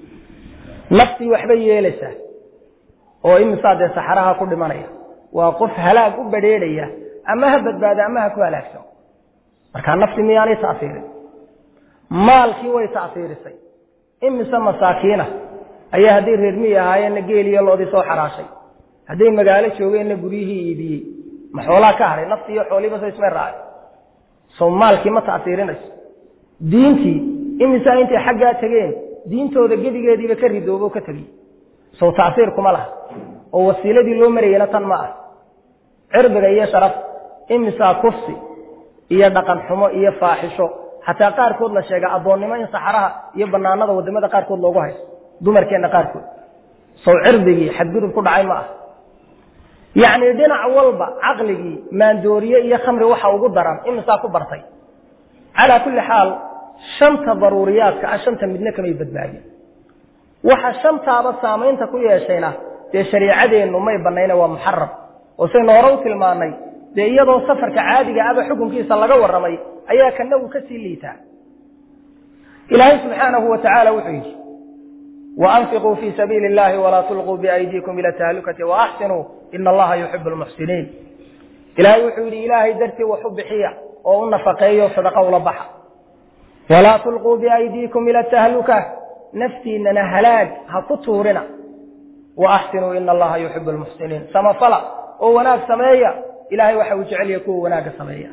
نفسي وحبي يلسه وإن صاد سحرها كل مرية وقف هلاك وبديرية أما هبت بعد أما هكو هلاكسو marka nafsi miyaanay taasirin maalkii way taasirisay imisa masaakiina ayaa hadii reer miyaayeen geeliyo loodii soo xaraashay hadii magaalo joogeen guriyihii iibiyay ma xoolaa ka haray nafsi iyo xooliba soo ismay raacay Soomaalkii ma taasirinayso diintii imisa intay xagga tageen diintooda gedigeediiba ka ridoobo ka tagi soo taasir kuma laha oo wasiiladii loo marayna tan ma ah cirbiga iyo sharaf imisa kufsi iyo dhaqan xumo iyo faaxisho hatta qaar kood la sheega adoonnimo in saxaraha iyo banaanada wadamada qaar kood loogu haysto dumarkeena qaar kood soo cirbigi xadgudub ku dhacay ma ah yaani dhinac walba aqligi maandooriye iyo khamri waxa ugu daran imisa ku bartay ala kulli xaal shanta daruriyaadka shanta midna kamay badbaadin waxa shantaaba saamaynta ku yeeshayna dee shariicadeenu may banayna waa muxarram oo say nooro u tilmaanay dee iyadoo safarka caadiga aba xukunkiisa laga waramay ayaa kana uu ka sii liitaa ilaahay subxaanahu wa tacaala wuxuu yidhi وأنفقوا في سبيل الله ولا تلقوا بأيديكم إلى التهلكة وأحسنوا إن الله يحب المحسنين إلهي وحولي إلهي درتي وحب حية وأن فقيه وصدقه ولبحة ولا تلقوا بأيديكم إلى التهلكة نفسي إننا هلاك هكتورنا وأحسنوا إن الله يحب المحسنين سما صلاة وناك سمية إلهي وحي وجعل يكون وناك سمية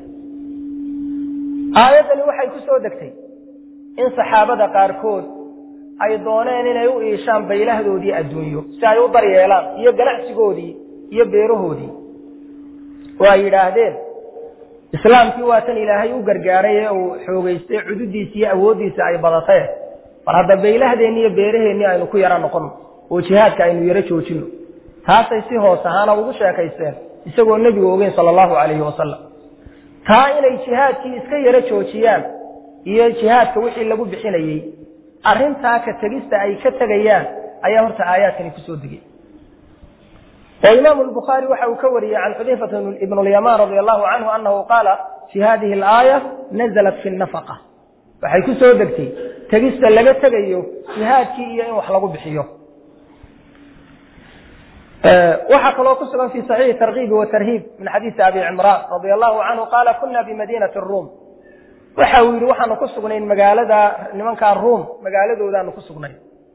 آية وحي كسودكتي إن صحابة قاركود ay dooneen inay u iishaan baylahadoodii adduunyo si ay u daryeelaan iyo ganacsigoodii iyo beerahoodii waa yidhaahdeen islaamkii waa tan ilaahay u gargaaray ee uu xoogaystay cududiisa iyo awoodiisa ay badatay mar hadda baylahadeennii iyo beeraheennii aynu ku yara noqon oo jihaadka aynu yara joojino taasay si hoos ahaana ugu sheekaysteen isagoo nebigu ogeyn sala allahu calayhi wasalam taa inay jihaadkii iska yara joojiyaan iyo jihaadka wixii lagu bixinayey arrintaa ka tagista ay ka tagayaan ayaa horta aayaadkani ku soo degay oo imaam al-bukhari waxa uu ka wariyay can xudayfa ibn al-yaman radiyallahu anhu annahu qala fi hadhihi al-aya nazalat fi an-nafaqa waxay ku soo degtay tagista laga tagayo jihaadkii iyo in wax lagu bixiyo waxa kaloo ku sugan fi sahih targhib wa tarhib min hadith abi imran radiyallahu anhu qala kunna bi madinati ar-rum waxa uu yiri waxaanu ku sugnayn magaalada nimanka Room magaaladoodaanu ku sugnay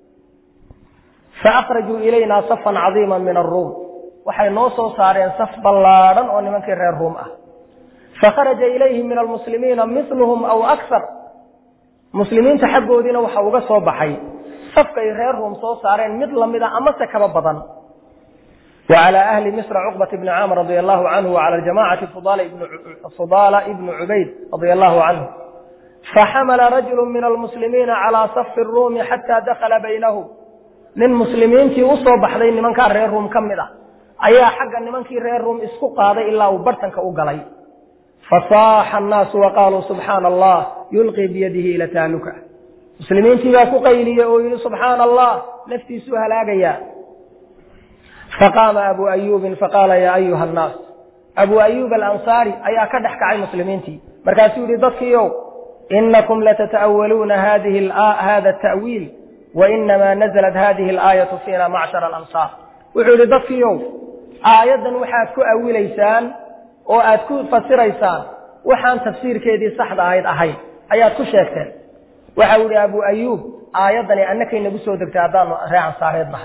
fa akhraju ilayna safan aziman min ar-rum waxay noo soo saareen saf ballaaran oo nimankii reer Room ah fa kharaja ilayhim min al-muslimina mithluhum aw akthar muslimiinta xagoodina waxa uga soo baxay safkay reer Room soo saareen mid lamida ama se kaba badan وعلى أهل مصر عقبة بن عامر رضي الله عنه وعلى الجماعة فضالة ابن فضالة ابن عبيد رضي الله عنه فحمل رجل من المسلمين على صف الروم حتى دخل بينهم من مسلمين في وسط بحرين من كان ريرهم كمدا أي حق أن من كان ريرهم اسكق هذا إلا وبرتنك أقلي فصاح الناس وقالوا سبحان الله يلقي بيده إلى تهلكة مسلمين في قيلي يقول سبحان الله نفتي سوها لاقيا فقام أبو أيوب فقال يا أيها الناس أبو أيوب الأنصاري أيا كدحك عن مسلمينتي مركاسي لضدك يوم إنكم لتتأولون هذه الآ... هذا التأويل وإنما نزلت هذه الآية فينا معشر الأنصار وحول ضدك يوم آية وحاتكو أوليسان وآتكو فسريسان وحان تفسير كيدي صحد آيات أهين آياتكو شاكتين وحول أبو أيوب آية أنك نبسو دكتادان ريعان صاريد نحن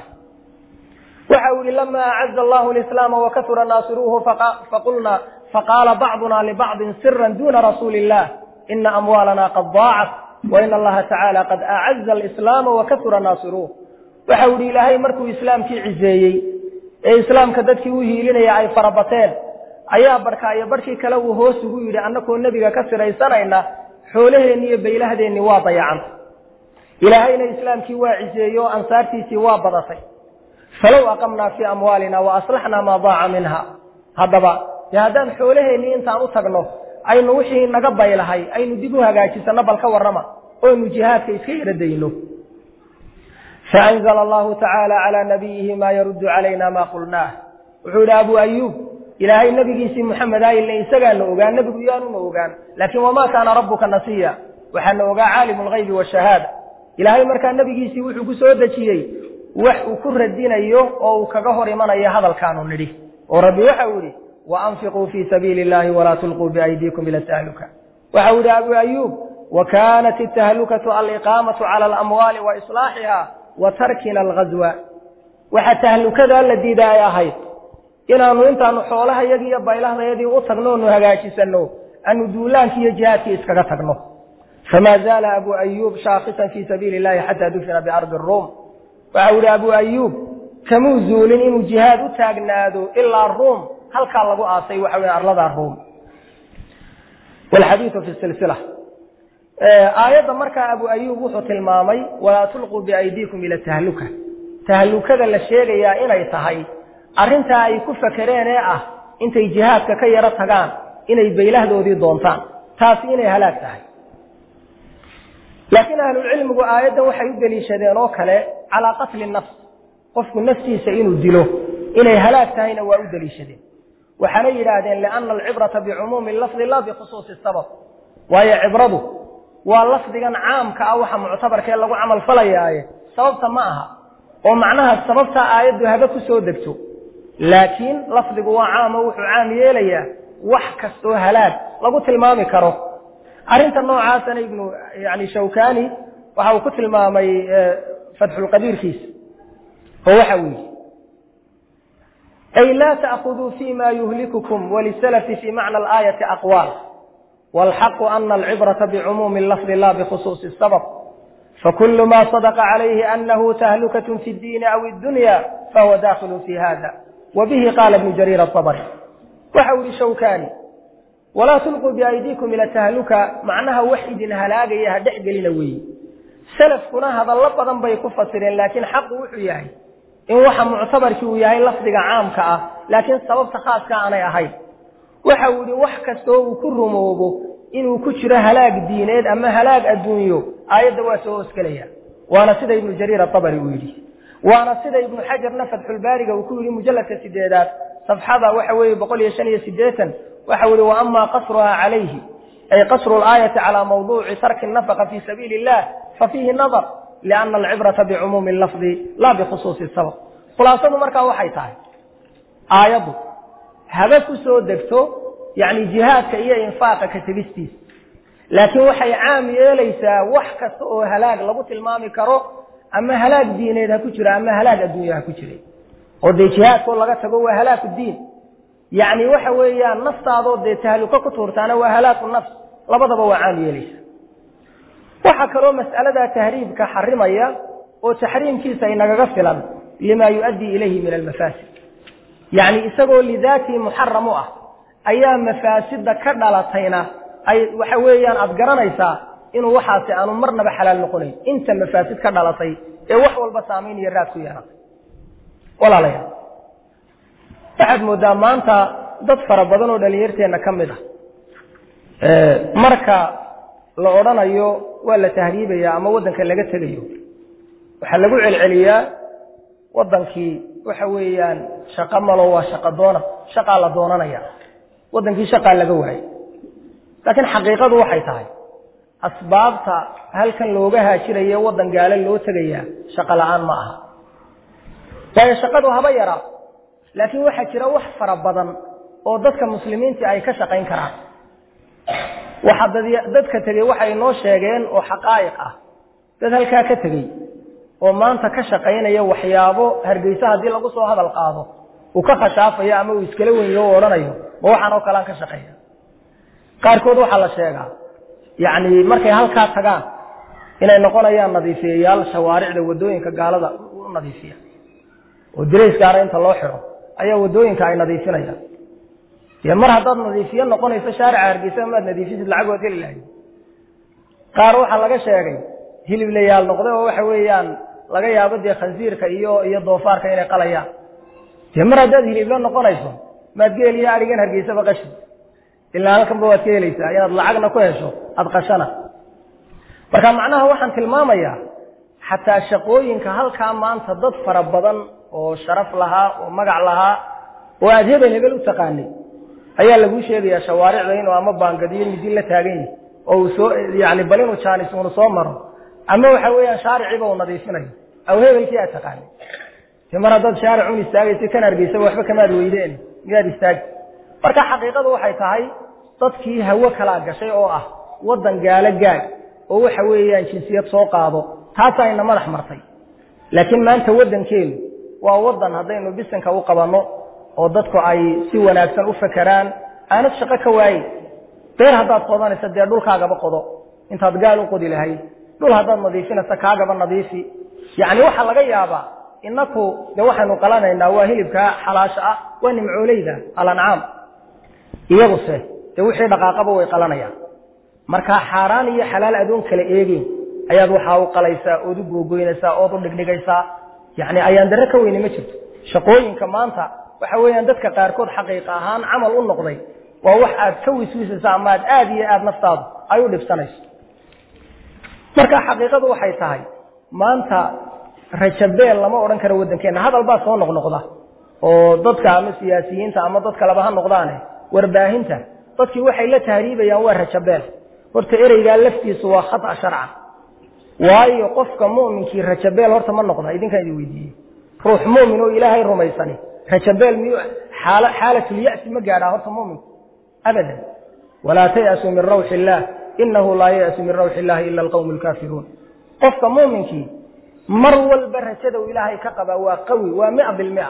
وحاول لما أعز الله الإسلام وكثر ناصروه فقلنا فقال بعضنا لبعض سرا دون رسول الله إن أموالنا قد ضاعت وإن الله تعالى قد أعز الإسلام وكثر ناصروه وحاول إلهي مركو إسلام في عزيي إسلام كدتك وهي لنا يا أي فربتين أيا بركا أيا بركي كلو هو سهوي لأنكو النبي كسر إيسانينا حوله إني بيله ديني واضي عنه إلهينا إسلام كي واعزيي وأنصارتي سوا بضطي فلو أقمنا في أموالنا وأصلحنا ما ضاع منها هذا يهدان حوله إني إنت أمتقنه أي نوحي نقبى إلهي أي ندبوها قاكي سنبال كورما أي نجيهات كيسير دينه فأنزل الله تعالى على نبيه ما يرد علينا ما قلناه وحول أبو أيوب إلهي النبي قيسي محمد آي اللي إنسان نوغان نبي قيانو نوغان لكن وما كان ربك نسيا وحن نوغا عالم الغيب والشهادة إلهي مركان نبي قيسي وحو سودة شيء wax uu ku radinayo oo uu kaga hor imanayo hadalkan uu nidhi oo rabbi waxa uu yiri wa anfiqu fi sabilillahi wa la tulqu bi aydikum ila tahluka waxa uu abu ayub wa kanat at-tahlukatu al-iqamatu ala al-amwali wa islahiha wa tarkina al-ghazwa waxa tahlukada la diiday ahayd inaanu intaanu xoolaha yagi iyo baylahdayadii u tagno nu hagaajisano anu duulaanki iyo jihaadki iskaga tagno fama zala abu ayub shaaqisan fi sabilillahi hatta dufina bi ard ar-rum وأولى أبو أيوب كموزول إنه جهاد تاقناده إلا الروم هل كان لقوا آسي وحولي أرلاد الروم والحديث في السلسلة آيات مركة أبو أيوب وحط المامي ولا تلقوا بأيديكم إلى التهلكة تهلكة للشيء يا إنا يتهي أرنتا يكف كرين إيه إنت جهاد ككي رتقان إنا يبيله دو دي دونتان تاسي إنا هلاك تهي لكن أهل العلم وآيات وحيد لي شدين وكلا calaa qatli nafs qofku naftiisa inuu dilo inay halaag tahayna waa u daliishadeen waxaana yidhaahdeen lianna alcibrata bicumuumi lafdi laa bikhusuusi sabab waayo cibradu waa lafdigan caamka ah waxa muctabarkee lagu camal falayaaye sababta ma aha oo macnaha sababta aayaddu haba ku soo degto laakiin lafdigu waa caamo wuxuu caam yeelayaa wax kastoo halaag lagu tilmaami karo arrinta noocaasana ibnu yani shawkani waxa uu ku tilmaamay fatxulqadiirkiisa oo waxa uu yidhi ay laa ta'khuduu fima yuhlikukum walisalafi fi macna alaayati aqwaal والحق أن العبرة بعموم اللفظ لا بخصوص السبب فكل ما صدق عليه أنه تهلكة في الدين أو الدنيا فهو داخل في هذا وبه قال ابن جرير الطبري وحول شوكاني ولا تلقوا بأيديكم إلى التهلكة معناها وحيد هلاقيها دحق لنوي سلف كنا هذا اللفظا بيكفصر لكن حق وحياه إن وحا معتبر كوياه لفظ عام كأه لكن سبب خاص كأنا يهي waxa uu wax kasto uu ku rumoobo inuu ku jiro halaag diineed ama halaag adduunyo ayada waa soo iskalaya waana sida ibn Jarir at-Tabari uu yiri waana sida ibn Hajar Fathul Bari uu ku yiri mujalladka sideedaad safxada waxa weeye boqol iyo shan iyo siddeetan waxa uu wa amma qasruha alayhi ay qasru al-ayati ala mawdu'i tark an-nafaqa fi sabilillah fa fihi nadar li'anna al-ibrata bi'umum al-lafz la bi khusus as-sabab khulaasadu marka waxay tahay ayadu haba ku soo degto yani jihaadka iyo infaaqa ka tabistiis laakiin waxay caam yeelaysaa wax kasta oo halaag lagu tilmaami karo ama halaag diineed ha ku jira ama halaag adduunyo ha ku jira oo de jihaadka laga tago waa halaag diin yani waxa weeyaan naftaado de tahluka ku tuurtaana waa halaag nafs labadaba waa caam yeelaysaa waxa kale oo mas'alada tahriibka xarimaya oo tahriimkiisa inaga filan lima yuaddi ilayhi min al-mafasid يعني isagoo lidaati muharram ah ayaa mafaasida ka dhalatayna ay waxa weeyaan aad garanaysaa inuu waxaasi aanu marnaba xalaal noqonayn inta mafaasid ka dhalatay ee wax walba saameyn iyo raad ku yeelatay walaalayaal waxaad moodaa maanta dad fara badan oo dhalinyarteena ka mid ah ee marka la odhanayo waa la tahriibaya ama wadanka laga tagayo waxa lagu celceliyaa wadankii waxa weeyaan shaqo malo waa shaqo doona shaqo la doonanaya wadankii shaqo laga waayay laakiin xaqiiqadu waxay tahay asbaabta halkan looga haajirayo wadan gaala loo tagaya shaqo la'aan ma aha waa shaqadu haba yara laakiin waxa jira wax fara badan oo dadka muslimiinta ay ka shaqeyn karaan waxa dadka tagay waxay noo sheegeen oo xaqaa'iq ah dad halka ka tagay oo maanta ka shaqeynaya waxyaabo hargeysa hadii lagu soo hadal qaado uu ka khashaafayo ama uu iskala weeyo oo oranayo ma waxaan oo kala ka shaqeeya qaarkood waxa la sheegaa yaani markay halka tagaan inay noqonayaan nadiifiyayaal shawaaricda wadooyinka gaalada u nadiifiya oo direys gaar inta loo xiro ayaa wadooyinka ay nadiifinayaan ya mar hadaad nadiifiyo noqonayso shaarica hargeysa ma nadiifisid lacag wad heli lahayd qaar waxa laga sheegay hilib la yaal noqday oo waxa weeyaan laga yaabo de khansiirka iyo iyo doofaarka inay qalayaan timradaad hilib la noqonayso maad geeliya arigan hargeysa baqashi ilaa halkan baad geelaysaa inaad lacagna ku hesho ad qashana marka macnaha waxaan tilmaamayaa hatta shaqooyinka halka maanta dad fara badan oo sharaf lahaa oo magac lahaa oo aad hebel hebel u taqaanay ayaa lagu sheegayaa shawaaricda inuu ama baangadiyo midin la taagan yahay oo soo yaani balinu jaanis uu soo maro ama waxa weeyaan shaariciba uu nadiifinayo aw hebelkii aad taqaanay timara dad shaaric uu istaagay kan argeysa waxba kama weydeen miyaad istaag marka xaqiiqadu waxay tahay dadkii hawo kala gashay oo ah wadan gaala gaag oo waxa weeyaan jinsiyad soo qaado taas ayna madax martay laakiin maanta wadankeenu waa wadan hadaynu bisanka u qabano oo dadku ay si wanaagsan u fakaraan aana shaqo ka waayay beer hadaad qodanaysa dee dhulkaagaba qodo intaad gaal u qodi lahayd dhul hadaad nadiifinaysa kaagaba nadiifi yaani waxa laga yaabaa inaku de waxaanu qalanaynaa waa hilibka xalaasha ah waa nimcooleyda al-an'am iyagu se de wixii dhaqaaqaba way qalanayaan marka xaraan iyo xalaal adoon kala eegeen ayaad waxa u qalaysaa oo u googoynaysaa oo u dhigdhigaysaa yaani ayaan dare ka weyn ma jirto shaqooyinka maanta waxa weeyaan dadka qaarkood xaqiiq ahaan amal u noqday waa wax aad ka wiswisaysaa ama aad aad iyo aad naftaadu ay u dhibsanayso marka xaqiiqadu waxay tahay maanta rajabeel lama odhan karo waddankeena hadal baa soo noqnoqda oo dadka ama siyaasiyiinta ama dadka laba ha noqdaane warbaahinta dadkii waxay la tahriibayaan waa rajabeel horta ereygaa laftiisu waa khata sharcan waayo qofka mu'minkii rajabeel horta ma noqda idinkaan idin weydiiyey ruux mu'min oo ilaahay rumaysani rajabeel miyuu xaala xaalatul ya'si ma gaadhaa horta mu'minku abadan walaa tayasu min rawxi illaah innahu laa yayasu min rawxi illaahi ila alqawmu alkaafiruun qofka mu'minkii mar walba rajada uu ilaahay ka qabaa waa qawi waa mia bilmia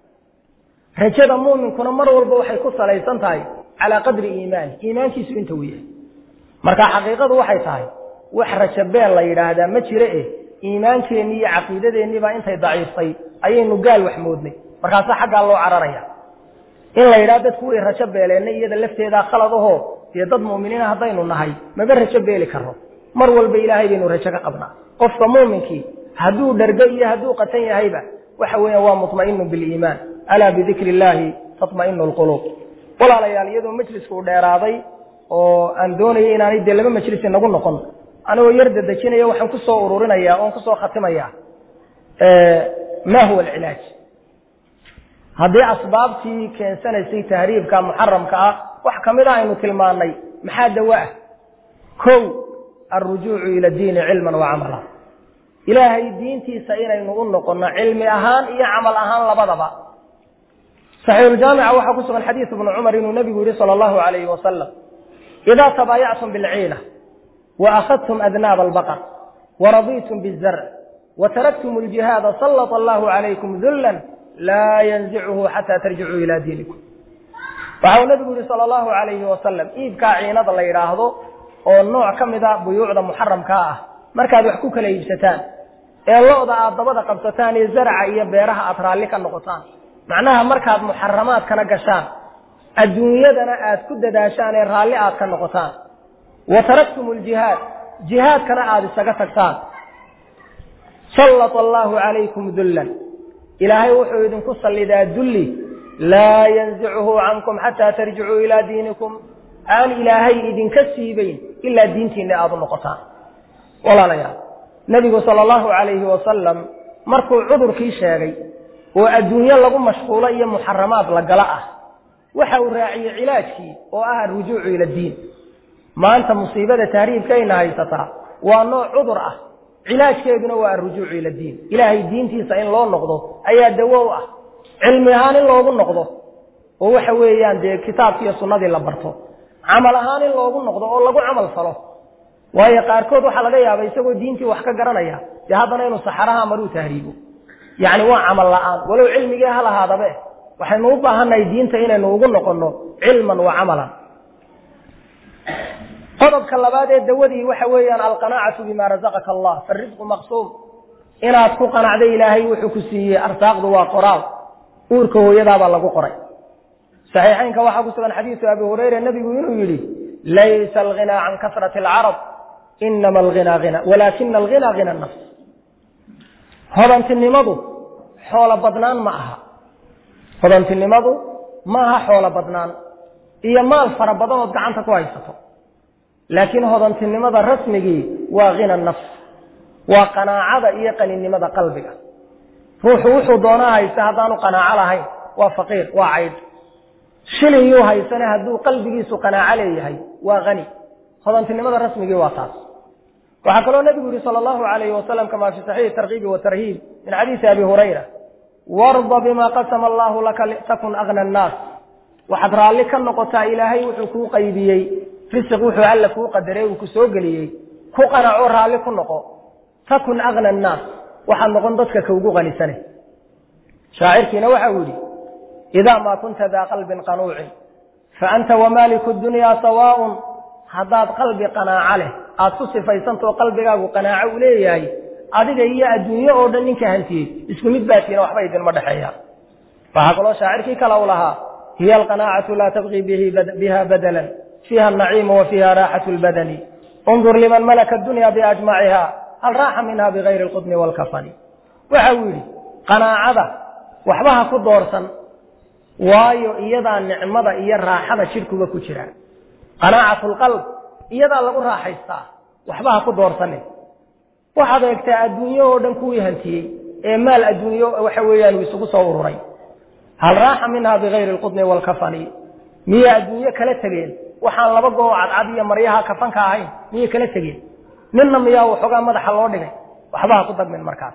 rajada mu'minkuna mar walba waxay ku salaysan tahay calaa qadri iimaani iimaankiisu inta uu yahay marka xaqiiqadu waxay tahay wax rajabeel la yidhaahdaa ma jire eh iimaankeenni iyo caqiidadeenni baa intay daciiftay ayaynu gaal wax moodnay markaasaa xaggaa loo cararaya in la yidhaha dadku way rajo beeleenna iyada lafteedaa khalad ahoo dee dad mu'miniina haddaynu nahay maba rajo beeli karro mar walba ilaahay baynu rajo ka qabnaa qofka muuminkii hadduu dhargo iyo hadduu qatan yahayba waxa weeyaan waa mutma'inu biliimaan alaa bidikri illaahi tatma'inu alquluub walaalayaal iyadoo majlisku u dheeraaday oo aan doonayay inaanay dee laba majlis inagu noqon anigoo yar dadejinaya waxaan ku soo ururinayaa oon ku soo khatimayaa ma huwa alcilaaj haddii asbaabtii keensanaysay tahriibka muxaramka ah wax ka mid a aynu tilmaannay maxaa dawo ah kow alrujuucu ila diini cilman wa camala ilaahay diintiisa inaynu u noqonno cilmi ahaan iyo camal ahaan labadaba saxiixuljaamica waxaa ku sugan xadiis ibnu cumar inuu nebigu yihi sala allahu calayhi wasalam idaa tabaayactum bilciina wa akhadtum adnaaba albaqar waradiitum bizarc wataraktum aljihaada sallata allahu calaykum dullan laa yanzicuhu xataa tarjicuu ilaa diinikum waxau nebigu yihi sala allahu calayhi wasalam iibkaa ciinada la yidhaahdo oo nooc ka mid a buyuucda muxaramkaa ah markaad wax ku kala iibsataan ee lo-da aad dabada qabsataan iyo zarca iyo beeraha aad raalli ka noqotaan macnaha markaad muxaramaadkana gashaan adduunyadana aad ku dadaashaan ee raalli aad ka noqotaan wa taraktum aljihaad jihaadkana aad isaga tagtaan sallata allaahu calaykum dullan ilaahay wuxuu idinku sallidaa dulli laa yanzicuhu cankum xataa tarjicuu ilaa diinikum aan ilaahay idinka siibayn ilaa diintiinna aad u noqotaan walaalayaal nebigu sala allahu calayhi wasalam markuu cudurkii sheegay oo adduunyo lagu mashquulo iyo muxaramaad la gala ah waxa uu raaciyey cilaajkii oo ah alrujuucu ila diin maanta musiibada tahriibkayna haysataa waa nooc cudur ah cilaajkeeduna waa alrujuucu ila diin ilaahay diintiisa in loo noqdo ayaa dawo u ah cilmi ahaan in loogu noqdo oo waxa weeyaan dee kitaabkii iyo sunnadii la barto camal ahaan in loogu noqdo oo lagu camal falo waayo qaarkood waxaa laga yaaba isagoo diintii wax ka garanaya dee haddana inuu saxaraha maruu tahriibo yacni waa camal la'aan walow cilmigii ha lahaadabe waxaynu u baahannahay diinta inaynu ugu noqonno cilman wa camalan qodobka labaad ee dawadii waxa weeyaan alqanaacatu bima razaqaka allah farisqu maqsuum inaad ku qanacda ilaahay wuxuu ku siiyey arsaaqdu waa qoraal uurka hooyadaabaa lagu qoray saxiixaynka waxaa ku sugan xadiisu abi hurayra nebigu inuu yidhi laysa alghinaa can kasrati alcarab inama alghinaa hina walaakina alghinaa hina nafs hodantinimadu xoolo badnaan ma aha hodantinimadu ma aha xoolo badnaan iyo maal fara badan ood gacanta ku haysato laakiin hodantinimada rasmigii waa hina nafs waa qanaacada iyo qaninimada qalbiga ruuxu wuxuu doonaa haysta haddaanu qanaaco lahayn waa faqiir waa caydh shilin yuu haysane hadduu qalbigiisu qanaaco leeyahay waa hani hodantinimada rasmigii waa taas waxaa kaloo nebigu yihi sala allahu calayhi wasalam kamaa fi saxiixi tarkiibi watarhiib min xadiisi abi hurayra warda bima qasama allahu laka takun agna annaas waxaad raalli ka noqotaa ilaahay wuxuu kuu qaybiyey risiq wuxuu alla kuu qadarey uu ku soo geliyey ku qanaco raalli ku noqo takun agna annaas waxaad noqon dadka ka ugu qanisane shaacirkiina waxa uu yidhi idaa maa kunta daa qalbin qanuucin fa anta wamaaliku dunyaa sawaaun haddaad qalbi qanaaco leh aad ku sifaysantao qalbigaagu qanaaco u leeyahay adiga iyo adduunyo oo dhan ninka hantiyey isku mid baatiina waxba idinma dhexeeyaan waxaa kaloo shaacirkii kale u lahaa hiya alqanaacatu laa tabqii biha badalan fiiha alnaciimu wa fiiha raaxatu lbadani undur liman malaka adunya biajmaciha hal raaxa minha bigayri alqudni waalkafani waxa uu yidhi qanaacada waxba ha ku doorsan waayo iyadaa nicmada iyo raaxada jidhkuba ku jira qanaacatu lqalb iyadaa lagu raaxaystaa waxba ha ku doorsanin waxaad eegtaa adduunyo oo dhan kuwii hantiyey ee maal adduunyo waxa weeyaan uu isugu soo ururay hal raaxa minha bighayri alqudni walkafani miya adduunyo kala tageen waxaan laba goob cadcad iyo maryaha kafanka ahayn miya kala tageen ninna miya waxoogaa madaxa loo dhigay waxba ku dagmin markaas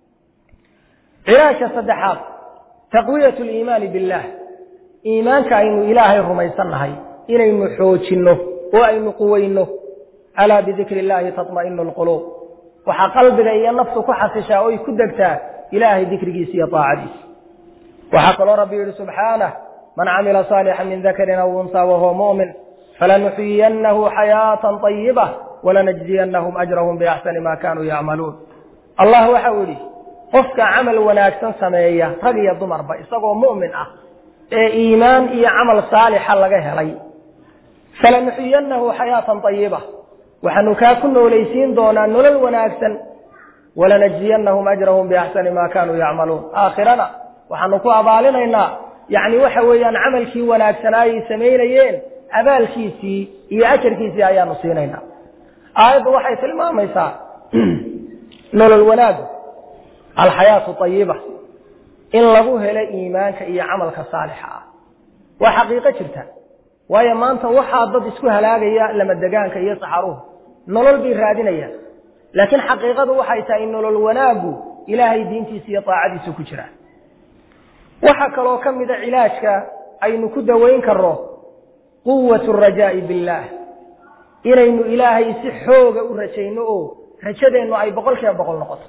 ilaasha saddexaad taqwiyatu aliimaan billah iimaanka aynu ilaahay rumaysanahay inaynu xoojino oo aynu quweyno ala bidikri illahi tatma'innu alqulub waxa qalbiga iyo naftu ku xasishaa oo ku degtaa ilaahay dikrigiisa iyo taacadiisa waxa kaloo rabbi yiri subhanahu man amila salihan min dhakarin aw unsa wa huwa mu'min falanuhyiyannahu hayatan tayyibah wa lanajziyannahum ajrahum bi ahsani ma kanu ya'malun allah waxa wili qofka amal wanaagsan sameeya rag iyo dumarba isagoo mu'min ah ee iimaan iyo amal saalix laga helay falanuhyiyannahu hayatan tayyibah waxaanu ka ku noolaysiin doonaa nolol wanaagsan wala najziyannahum ajrahum bi ahsani ma kanu ya'malun aakhirana waxaanu ku abaalinaynaa yaani waxa weeyaan amalkii wanaagsan ay sameeyeen abaalkiisii iyo ajarkiisii ayaanu siinaynaa aayadu waxay tilmaamaysaa nolol wanaag al hayatu tayyiba in lagu helo iimaanka iyo amalka saalixa ah waa xaqiiqo jirta waayo maanta waxa dad isku halaagaya lama degaanka iyo saxaruhu nolol bi raadinaya laakiin xaqiiqadu waxay tahay nolol wanaagu ilaahay diintiisa iyo taacadiisa ku jira waxa kaloo kamida cilaajka aynu ku daweyn karro quwwatu rajaa'i billah inaynu ilaahay si xooga u rajayno oo rajadeenu ay boqolkiiba boqol noqoto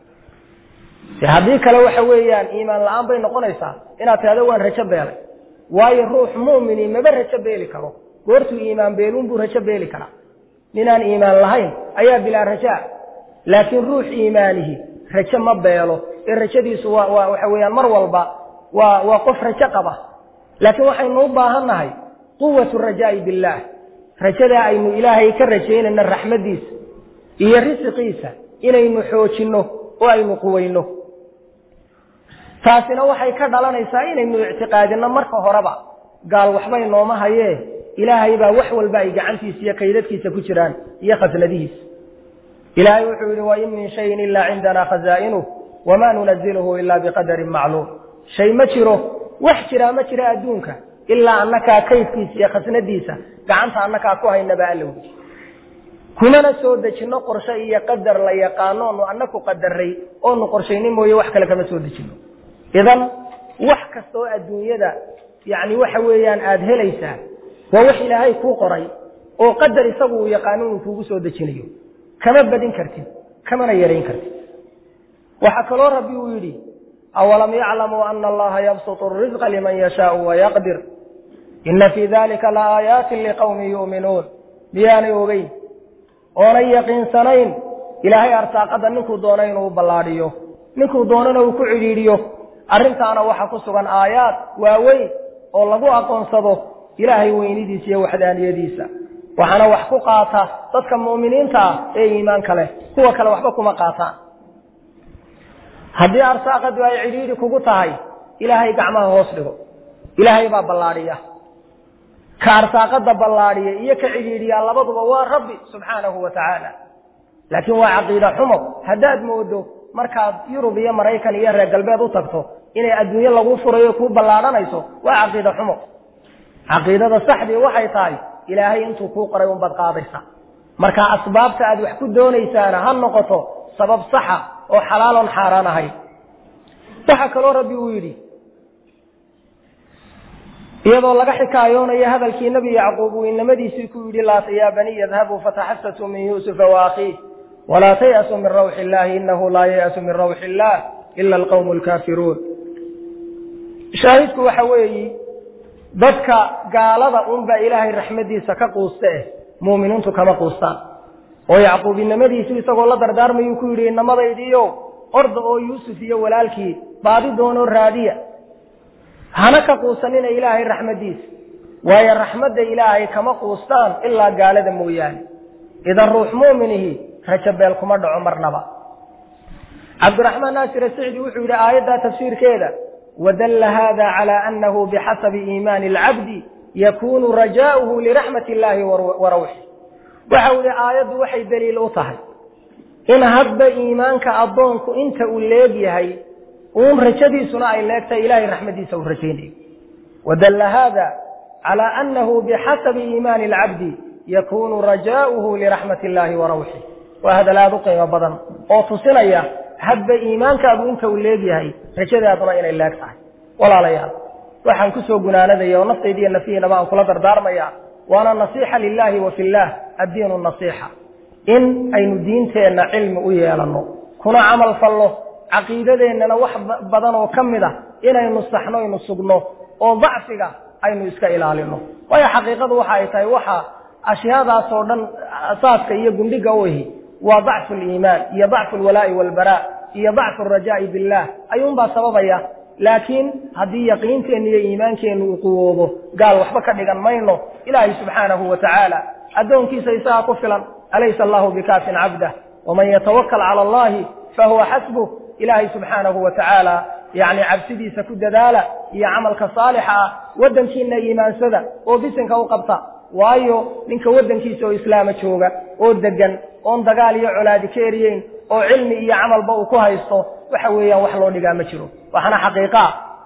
si hadii kale waxa weeyaan iimaan la'aan bay noqonaysaa inaad taado waan rajo beelay waayo ruux muumini ma rajo beeli karo goortu iimaan beelun buu rajo beeli kara ninaan iimaan lahayn ayaa bila rajaa laakiin ruux iimaanihi rajo ma beelo ee rajadiisu waa waxa weeyaan mar walba waa waa qof rajo qaba laakiin waxaynu u baahanahay quwwatu rajaa'i billah rajada aynu ilaahay ka rajaynayna raxmadiisa iyo risqiisa inaynu xoojino oo aynu quweyno taasina waxay ka dhalanaysaa inaynu i'tiqaadino marka horeba gaal waxba inooma hayee ilaahay baa wax walba ay gacantiisa iyo kaydadkiisa ku jiraan iyo khasnadihiisa ilaahay wuxuu yiri wa in min shay'in illa 'indana khazaa'inuhu wama nunazziluhu illa biqadarin ma'lum shay ma jiro wax jira ma jira adduunka illa annaka kaydkiisa iyo khasnadiisa gacanta annaka ku haynaba allow kunana soo dejino qorshe iyo qadar la yaqaano oo annaku qadaray oo nu qorsheynin mooye wax kale kama soo dejino idan wax kasto adduunyada yaani waxa weeyaan aad helaysaa waa wax ilaahay ku qoray oo qadar isagu uu yaqaano uu kugu soo dejinayo kama badin kartid kama yareyn kartid waxa kaloo rabbi uu yiri awalam ya'lamu anna allaha yabsutu ar-rizqa liman yasha'u wa yaqdir inna fi dhalika laayatin liqaumin yu'minun biyani ogeyn oona yaqiinsanayn ilaahay arsaaqada ninkuu doonay inuu ballaadhiyo ninkuu doonana uu ku ciriiriyo arrintaana waxa ku sugan aayaad waaweyn oo lagu aqoonsado ilaahay weynidiisa iyo waxdaaniyadiisa waxana wax ku qaata dadka muuminiinta ah ee iimaanka leh kuwa kale waxba kuma qaataan haddii arsaaqadu ay ciriiri kugu tahay ilaahay gacmaha hoos dhigo ilaahay baa ballaadhiya ka arsaaqada ballaadhiya iyo ka ciriiriya labaduba waa rabbi subhanahu wa ta'ala laakiin waa aqeeda xumo hadaad moodo markaad Yurub iyo Mareykan iyo reer galbeed u tagto inay adduunyo lagu furayo ku ballaadhanayso waa aqeeda xumo aqeedada saxdii waxay tahay ilaahay intuu ku qoray un bad qaadaysa marka asbaabta aad wax ku doonaysaana ha noqoto sabab sax ah oo xalaal oo xaraan ahay waxa kaloo rabbi uu yiri iyadoo laga xikaayoonaya hadalkii nabi yacquub uu inamadiisii ku yiri la ya bani yadhabu fatahassasu min yusuf wa akhihi wala tayasu min rawhi illahi innahu la yayasu min rawhi illah illa alqawmul kafirun shaahidku waxa weeyi dadka gaalada un ba ilaahay raxmadiisa ka quustay muuminiintu kama quustaan oo yacquub inamadiisii isagoo la dardaarmayo ku yiri inamadaydiyo orda oo yusuf iyo walaalkii baadi doono raadiya hana ka quusanina ilaahay raxmadiisa waayo raxmadda ilaahay kama quustaan illa gaalada mooyaan idan ruux muuminihi rajabeel kuma dhaco marnaba Abdurrahman Nasir Saidi wuxuu yiri aayada tafsiirkeeda wadalla hada ala annahu bihasabi iimaan al-'abd yakunu rajaa'uhu li rahmatillahi wa rawhi waxa uu aayadu waxay daliil u tahay إن هب إيمانك أضونك أنت أوليك هاي وهم رجدي صنع إليك إلهي رحمتي سورجيني ودل هذا على أنه بحسب إيمان العبد يكون رجاؤه لرحمة الله وروحه وهذا لا بقي وبضن وتصنع يا هب إيمانك أبو أنت أوليك هاي رجدي أضونك إليك ولا ليال waxaan ku soo gunaanadayaa oo naftaydiina fiina baan kula dardaarmaya waana nasiixa lillahi wa fillah ad-diinu nasiixa in aynu diinteena cilmi u yeelano kuna amal fallo aqiidadeena wax badan oo kamida inaynu saxno inuu sugno oo dacfiga aynu iska ilaalino way xaqiiqadu waxa ay tahay waxa ashyaadaas oo dhan asaaska iyo gundiga oohi waa dacful iimaan iyo dacful walaa'i wal baraa iyo dacful rajaa'i billah ayuun baa sababaya لكن هذه يقينتين هي إيمانكين وقووبه قال وحبك دغان ماينو إلهي سبحانه وتعالى أدون كيس إساء قفلا أليس الله بكاف عبده ومن يتوكل على الله فهو حسبه إلهي سبحانه وتعالى يعني عبسدي سكد دالة هي عملك صالحة ودن كينا إيمان سدا وبسنك وقبطا وايو منك ودن كيسو إسلام تشوغا ودقن اون دقالي علادي كيريين oo cilmi iyo amal ba uu ku haysto waxa weeyaan wax loo dhigaa ma jiro waxana xaqiiqa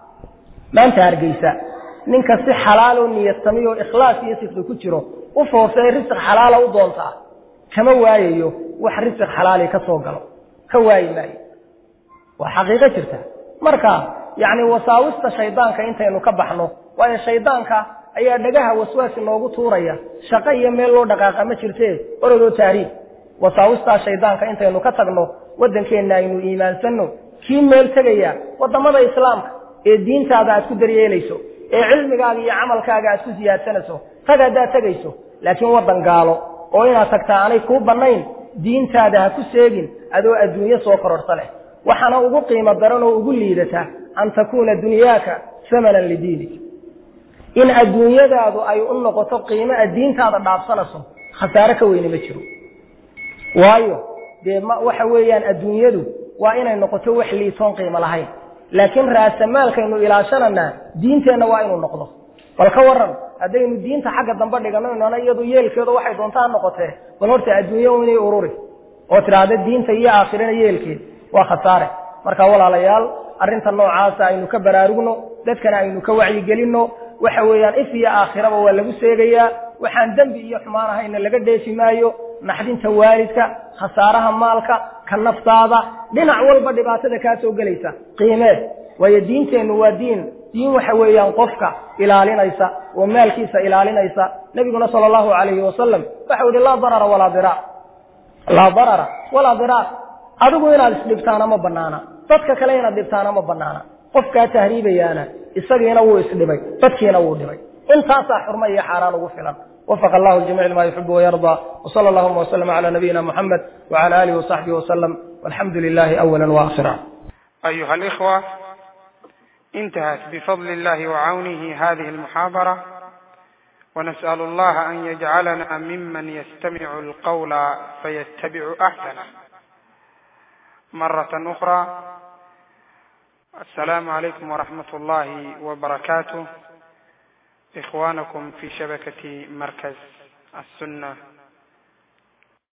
maanta hargeysa ninka si xalaal oo niyad samiyo ikhlaas iyo sidoo ku jiro u foofay risq xalaal oo doonta kama waayayo wax risq xalaal ka soo galo ka waayay waa xaqiiqa jirta marka yaani wasaawista shaydaanka intaynu ka baxno waa shaydaanka ayaa dhagaha waswaas noogu tuuraya shaqo iyo meel loo dhaqaaqa ma jirtee orodoo taariikh وصاوستا شيطانك انت انو كتغنو ودنكينا انو ايمان سنو كي ميل تغيا ودمدا اسلامك ee diintaada aad ku daryeelayso ee cilmigaaga iyo amalkaaga aad ku ziyaadsanayso tagada tagayso laakiin wadan gaalo oo inaad tagtaa aanay ku banayn diintaada ha ku seegin adoo adduunyo soo korortale waxana ugu qiimo daran oo ugu liidata an takuna dunyaaka samanan lidiinik in adduunyadaadu ay u noqoto qiimo diintaada dhaafsanayso khasaare ka weyn ma jiro waayo de waxa weeyaan adduunyadu waa inay noqoto wax liitoon qiimo lahayn laakiin raasamaalkaynu ilaashanana diinteena waa inuu noqdo bal ka waran hadaynu diinta xagga dambe dhigano inana iyadu yeelkeedu waxay doontaa noqotee bal horta adduunyo inay ururi oo tiraada diinta iyo aakhirada yeelkeed waa khasaare marka walaalayaal arinta noocaas aynu ka baraarugno dadkana aynu ka wacyi gelino waxa weeyaan if iyo aakhiraba waa lagu seegayaa waxaan dambi iyo xumaan ahayna laga dheefi maayo naxdinta waalidka khasaaraha maalka ka naftaada dhinac walba dhibaatada ka soo galaysa qiime way diinteenu waa diin diin waxa weeyaan qofka ilaalinaysa oo maalkiisa ilaalinaysa nabiguna sallallahu alayhi wasallam waxa uu la darara wala dira la darara wala dira adigu inaad isdhibtaana ma banaana dadka kale inaad dhibtaana ma banaana qofka tahriibayana isageena wuu isdhibay dadkeena wuu dhibay intaas xurmo iyo xaraan ugu filan وفق الله الجميع لما يحب ويرضى وصلى الله وسلم على نبينا محمد وعلى آله وصحبه وسلم والحمد لله أولا وآخرا. أيها الإخوة، انتهت بفضل الله وعونه هذه المحاضرة، ونسأل الله أن يجعلنا ممن يستمع القول فيتبع أحسنه. مرة أخرى السلام عليكم ورحمة الله وبركاته. إخوانكم في شبكة مركز السنة